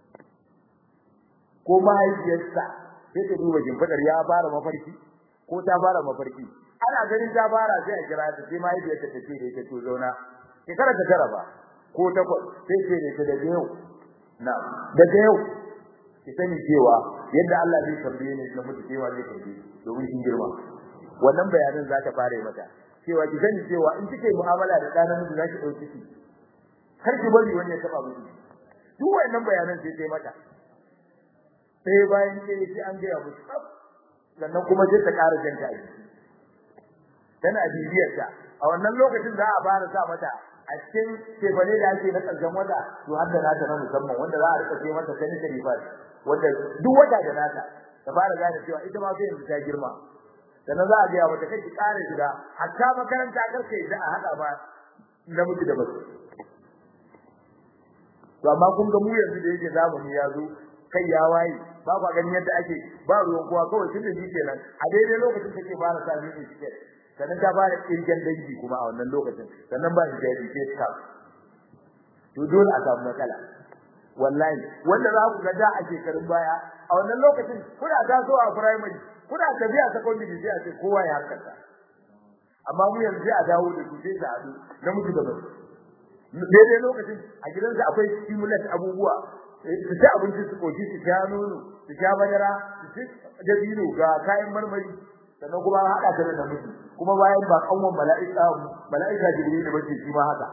ko mahaifiyarsa sai ta duba jimfadar ya fara mafarki ko ta fara mafarki ana ganin ta fara sai a kira ta sai mahaifiyarta ta ce da ita to zauna ki karanta tara ba ko ta sai ce da ita da yau na daga yau ki sani cewa yadda Allah zai tambaye ni na mutu cewa zai tambaye domin kin girma wannan bayanin za ta fara mata cewa ki sani cewa in kike mu'amala da ɗan namiji zaki dauki shi kar ki bari wani ya taba miki duk wannan bayanan sai sai mata sai bayan ke yi an ga musu sannan kuma sai ta ƙara janta a jiki tana bibiyar ta a wannan lokacin za a fara sa mata a cikin tebale da ake na ƙarshen wata to har da nata na musamman wanda za a rika sai mata sanitary pad wanda duk wata da nata ta fara gane cewa ita ma sai yanzu ta girma sannan za a ga mata kai ki kare shiga hatta makaranta karkai da a hada ba namiji da mace to amma kun ga mu yanzu da yake zamani ya zo kai ya waye ba ku ganin yadda ake ba ruwan kowa kawai tun da shi kenan a daidai lokacin take fara sa ni shi sannan ta fara kirgan dangi kuma a wannan lokacin sannan ba shi da ke ta to dole a samu matsala wallahi wanda za ku ga da a shekarun baya a wannan lokacin kuna tasowa a primary kuna tafiya secondary sai a ce kowa ya harkata amma mu yanzu a dawo da su sai ta hadu namiji da mace daidai lokacin a gidansa akwai stimulant abubuwa su ci abinci su koshi su sha nono su sha madara su ci dabino ga kayan marmari sannan kuma haɗa ta da namiji kuma bayan ba kanwan mala'ika mala'ika jibril ba ce shi ma haka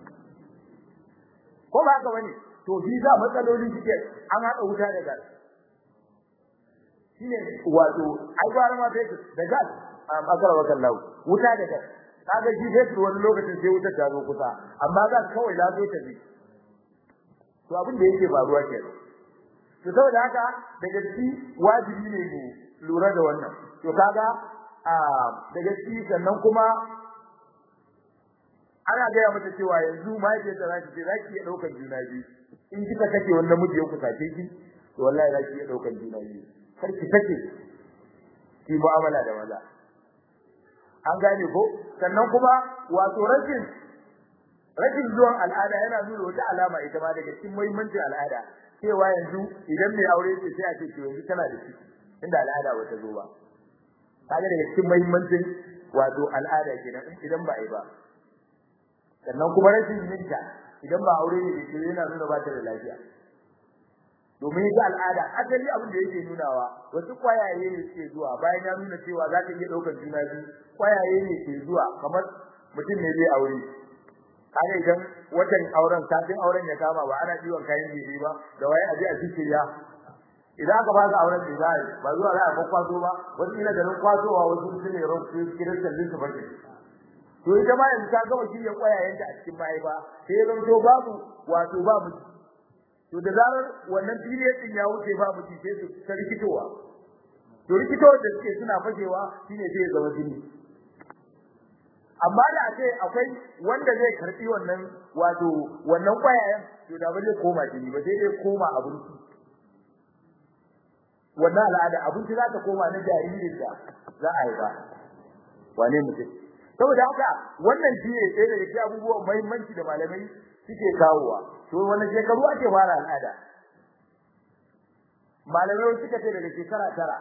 ko ba haka bane to shi za matsaloli suke an haɗa wuta da gas shine wato ai gwara ma fetur da gas a akara wakan lau wuta da gas kaga shi fetur wani lokacin sai wuta ta zo kusa amma gas kawai la zo ta bi to abin da yake faruwa kenan to saboda haka daga shi wajibi ne mu lura da wannan to kaga a daga shi sannan kuma ana ga mata cewa yanzu mahaifiyarta za ta ce za ki iya daukar juna biyu in kika kake wannan miji ya kusace ki to wallahi za ki iya daukar juna biyu kar ki sake ki mu'amala da maza an gane ko sannan kuma wato rashin rashin zuwan al'ada yana nuna wata alama ita ma daga cikin muhimmancin al'ada cewa yanzu idan mai aure ce sai a ce yanzu tana da ciki inda al'ada bata zo ba kaga daga cikin muhimmancin wato al'ada kenan idan ba ai ba sannan kuma rashin yinta idan ba aure ne ke yana nuna ba ta da lafiya domin ita al'ada asali abin da yake nunawa wasu kwayaye ne suke zuwa bayan ya nuna cewa za ta iya daukar juna biyu kwayaye ne ke zuwa kamar mutum ne zai aure kaga idan watan auren kafin auren ya kama ba ana diwan kayan jiri ba da waye aje a cikiriya idan aka ba ka auren da zai ba zuwa za a kwaso ba wani ina ganin kwasowa wasu su ne ran su kiran sallin su barke to ita ma yanzu ta gama shi ya kwayayenta a cikin mahaifa sai ya zanto babu wato babu to da zarar wannan period din ya wuce babu shi sai su ta rikitowa to rikitowar da suke suna fashewa shine sai ya zama jini amma da ce akwai wanda zai karbi wannan wato wannan kwayayen to da ba zai koma jini ba sai dai koma abinci wannan al'ada abinci za ta koma na jaririn da za a yi ba wane mutum saboda haka wannan shi ne sai da yake abubuwan muhimmanci da malamai suke kawowa to wannan shekaru ake fara al'ada malamai suka ce daga shekara tara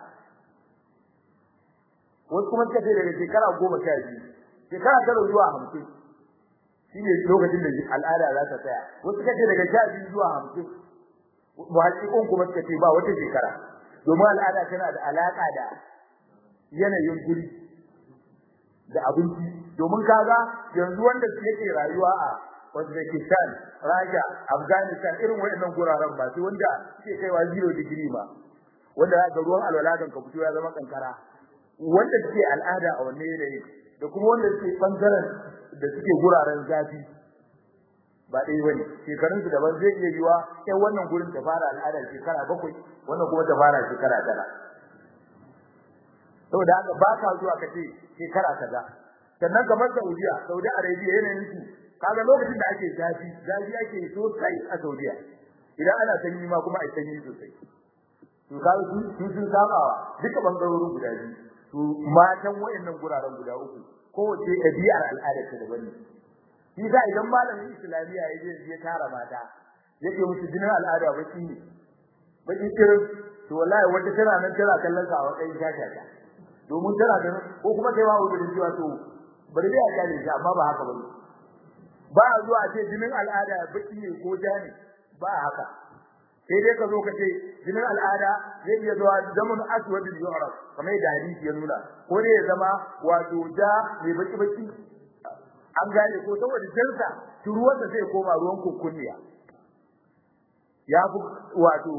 wasu kuma suka ce daga shekara goma sha biyu shekara tara zuwa hamsin shine lokacin da al'ada za ta tsaya wasu suka ce daga sha biyu zuwa hamsin muhaqqiqun kuma suka ce ba wata shekara domin al'ada tana da alaka da yanayin guri da abinci domin kaga yanzu wanda yake rayuwa a Uzbekistan, Russia, Afghanistan irin waɗannan guraren ba sai wanda suke kaiwa zero degree ba wanda ga ruwan alwala kan ka fito ya zama kankara wanda suke al'ada a wannan yanayi da kuma wanda suke bangaren da suke guraren zafi ba dai bane shekarun su daban zai iya yiwa kai wannan gurin ta fara al'ada shekara bakwai wannan kuma ta fara shekara tara saboda haka ba ka zuwa kace shekara kaza sannan kamar Saudiya Saudi Arabia yanayin su kaga lokacin da ake zafi zafi ake sosai a Saudiya idan ana sanyi ma kuma ai sanyi sosai to kaga su su sun sabawa duka bangarorin guda biyu to matan wayannan guraren guda uku kowace ɗabi'ar al'adar ta daban ne shi da idan malamin islamiya ya je ya tara mata yake musu jinin al'ada baki ne baki kirin to wallahi wanda tana nan tana kallon sa a matsayin shashaka domin tana da ko kuma kai ba wurin cewa to bari dai a kare shi amma ba haka bane ba zuwa ce jinin al'ada baki ne ko ja ne ba haka sai dai ka zo ka ce jinin al'ada zai iya zuwa zaman aswad al-yu'raf kamar da hadisi ya nuna ko dai ya zama wato ja mai baki baki an gane ko saboda jinsa ruwan da zai koma ruwan kokunniya ya fi wato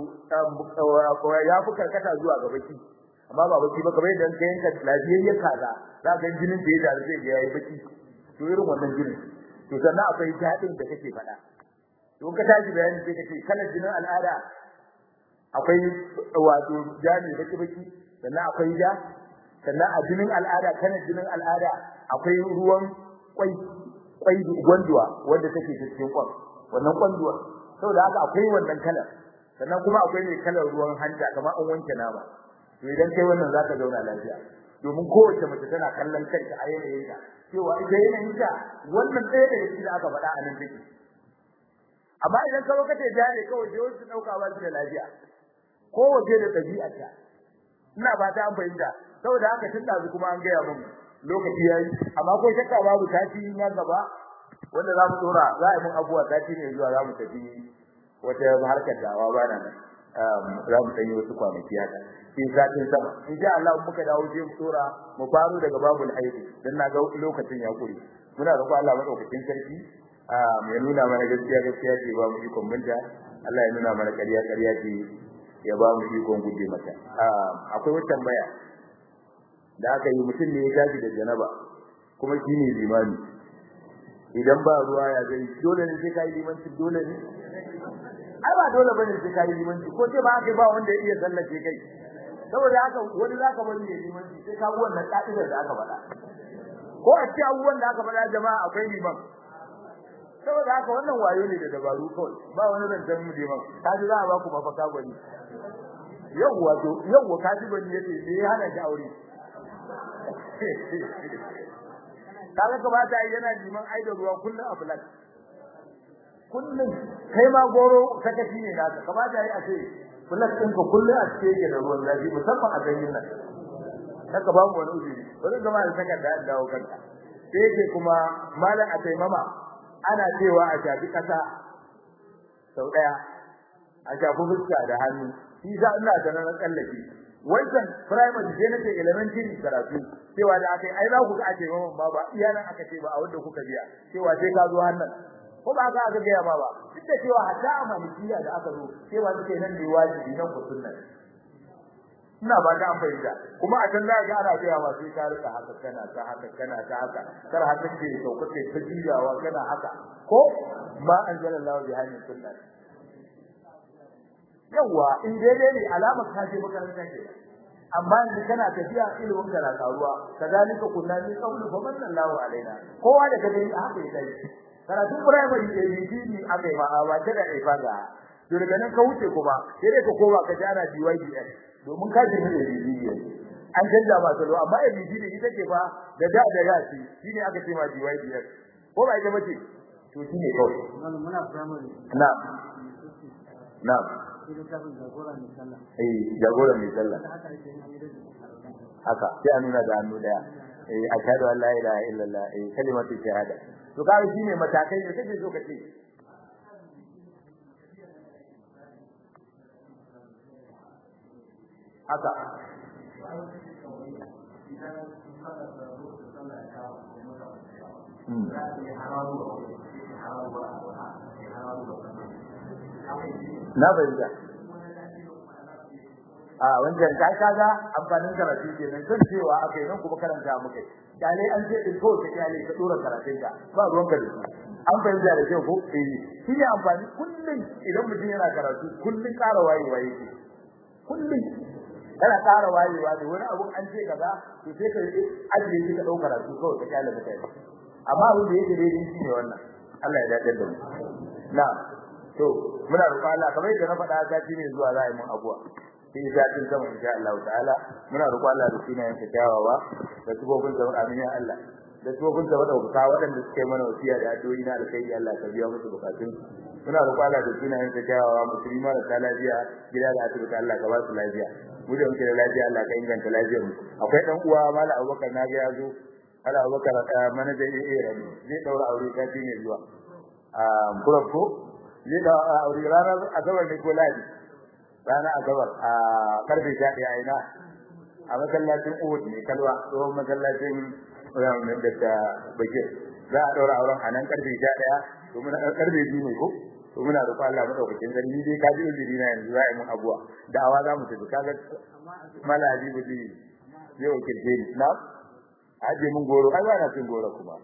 ya fi karkata zuwa ga baki amma ba baki ba kamar yadda kai yanka lafiyayyen kaza za ka jinin da ya da zai ga yayi baki to irin wannan jinin to sannan akwai jadin da kake faɗa to ka tashi bayani sai kace kana jinin al'ada akwai wato jani baki baki sannan akwai ja sannan a jinin al'ada kana jinin al'ada akwai ruwan kwai kwai gwanduwa wanda take cikin kwan wannan gwanduwa saboda haka akwai wannan kalar sannan kuma akwai ne kalar ruwan hanta kamar an wanke nama to idan kai wannan zaka zauna lafiya domin kowace mace tana kallon kanta a yanayin ta cewa ita yanayin ta wannan ɗaya daga cikin aka faɗa a nan take amma idan ka lokaci jare kawai je wasu dauka ba da lafiya kowace da ɗabi'arta ina ba ta an fahimta saboda haka tun da kuma an gaya mun lokaci yayi amma ko shakka babu tafi na gaba wanda za mu dora za a yi mun abuwa tafi ne zuwa za mu tafi wata harkar dawa ba nan za mu tsayi wasu kwanaki haka in zatin sama insha Allah muka dawo je mu dora mu faru daga babul aidi dan na ga lokacin ya kure muna roƙo Allah madaukakin sarki ya nuna mana gaskiya gaskiya ce ba mu ikon binta Allah ya nuna mana ƙarya ƙarya ce ya ba mu ikon guje mata akwai wata tambaya da aka yi mutum ne ya tafi da janaba kuma shine limami idan ba ruwa ya zai dole ne sai kai limanci dole ne ai ba dole bane sai kai limanci ko sai ba kai ba wanda ya iya sallace kai saboda haka wani zaka bari ya limanci sai ka buwan nan ka'idar da aka faɗa ko a cikin abubuwan da aka faɗa jama'a akwai liman saboda haka wannan wayo ne da dabaru kawai ba wani zancen mu liman kaji za a ba ku mafaka gwani yau wato yau kaji gwani yace me ya hana ki aure kaga kamata yana liman ai da ruwa kullun a fulan kullun kai ma goro sakaci ne naka kamata ai a ce fulan din ka kullun a cikin da ruwan zafi musamman a ganyen nan haka ba mu wani uzuri wani gama da saka da dawo kanka sai yake kuma malam a taimama ana cewa a shafi kasa sau daya a shafi fuska da hannu shi za ina da nan tsallake wannan primary je nake elementary karatu cewa da akai ai za ku ga ake mamman ba ba iya nan aka ce ba a wanda kuka biya cewa sai ka zo hannan ko ba ka aka ga ba ba duk da cewa hatta a malikiya da aka zo cewa suke nan ne wajibi nan ku sunna ina ba ta amfani da kuma a can za ga ana cewa ba sai ka rika haka kana ta haka kana ta haka kar haka ce sauka ce ta jiyawa kana haka ko ma anzalallahu bi hadin sunna yawa in daidai ne alamar ka je makaranta ce amma in kana tafiya ilimin ka na karuwa kadalika kunna ni qawlu fa manallahu alaina kowa da gani haka yake karatu primary da B D ni akai ba ba ta da ifa ga to daga nan ka wuce kuma sai dai ka koma ka ji ana D Y D S domin ka ji da B D an canza ma salo amma B D ne ita ce fa da da da da shi shine aka ce ma D Y D S ko ba ita bace to shine kawai muna primary na na eh jagoran mai sallah haka sai an nuna da hannu daya eh ashhadu an la ilaha illallah eh kalimatu shahada to kai shine matakai da kake so kace haka na bayyana a wancan kai kaga amfanin karatu kenan kan cewa akai nan kuma karanta muke kyale an ce din ko ta kyale ka dora karatun ka ba ruwan ka da an bayyana da kyau ko eh shi ne amfani kullun idan mutum yana karatu kullun ƙara wayewa yake kullun kana ƙara wayewa da wani abu an ce kaza to sai ka ajiye shi ka dauka karatu kawai ka kyale mutane amma abin da yake daidai shi ne wannan Allah ya dace da mu na to muna roƙon Allah kamar yadda na faɗa ta ne zuwa za a yi mun abuwa sai da tin sama insha Allah ta'ala muna roƙon Allah da sunayen sa kyawawa da subobin sa amin ya Allah da subobin sa wadauka waɗanda suke mana wasiya da addu'o'i na alkhairi Allah ka biya musu bukatun muna roƙon Allah da sunayen sa kyawawa musulma da ta lafiya gida da asibiti Allah ka ba su lafiya mu da muke da lafiya Allah ka inganta lafiyar mu akwai dan uwa Malam Abubakar na ga yazo Malam Abubakar manajan A A Rabi zai daura aure ta ne zuwa a Kurafko zai da aure ranar asabar ne ko ladi rana asabar a karfe sha ɗaya a ina a masallacin Uhud ne kalwa tsohon masallacin wannan da ta bake za a daura auren a nan karfe sha ɗaya to muna karfe biyu ne ko to muna roƙon Allah madaukakin sarki dai ka ji uzuri na yanzu za a yi mun abuwa da'awa za mu tafi kaga mala habibu ji yau kirje ni na aje mun goro ai ba na cin goro kuma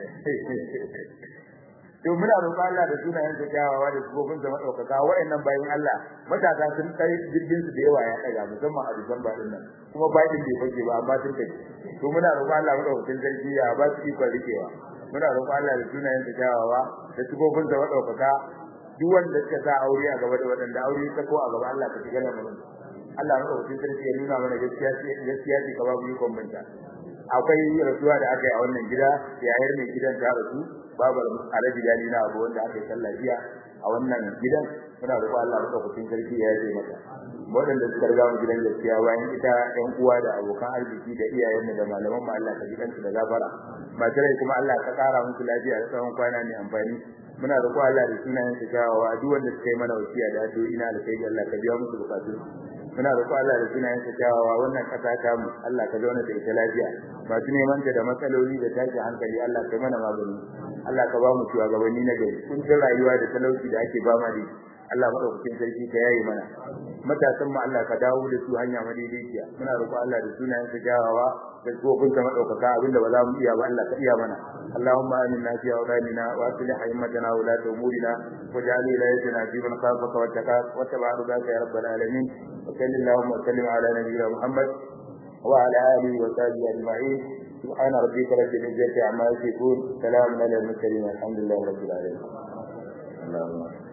to muna roƙon Allah da sunayen sa kyawawa da sifofin sa madaukaka wayannan bayin Allah matasa sun kai jirgin su da yawa ya daga musamman a Disamba din nan kuma bayin bai fage ba amma sun kai to muna roƙon Allah madaukakin sarki ya ba su ikon rikewa muna roƙon Allah da sunayen sa kyawawa da sifofin sa madaukaka duk wanda suka sa aure a gaba da wadanda aure ta ko a gaba Allah ka shiga lamarin Allah madaukakin sarki ya nuna mana gaskiya gaskiya ce ka babu ikon banta akwai rasuwa da aka yi a wannan gida yayar mai gidan ta rasu babar alaji dali na abu wanda aka yi sallah jiya a wannan gidan muna roƙon Allah madaukakin sarki ya yi mata wadanda suka riga mu gidan gaskiya bayan ita ɗan uwa da abokan arziki da iyayen mu da malaman mu Allah ka jikan su da gafara matarai kuma Allah ka kara musu lafiya da tsawon kwana mai amfani muna roƙon Allah da sunayen sa kyawawa duk wanda suka yi mana wasiya da addu'o'i na alkhairi Allah ka biya musu bukatun muna roƙon Allah da sunayen sa kyawawa wannan kasa ta mu Allah ka zauna da ita lafiya masu neman ta da matsaloli da tashi hankali Allah ka mana magani Allah ka ba mu shugabanni na gari kun ta rayuwa da talauci da ake ba ma da Allah madaukakin sarki ka yayi mana matasan mu Allah ka dawo da su hanya madaidaiciya muna roƙon Allah da sunayen sa kyawawa da gobin ka madaukaka abinda ba za mu iya ba Allah ka iya mana Allahumma aminna fi awdanina wa aslih haymatana wa la umurina waj'al wilayatina fi man khafaka wa taqaka wa tabaraka ya rabbal alamin wa sallallahu wa sallim ala nabiyyina Muhammad wa ala alihi wa sahbihi ajma'in سبحان ربك رب العزة عما يصفون سلام على المرسلين الحمد لله رب العالمين اللهم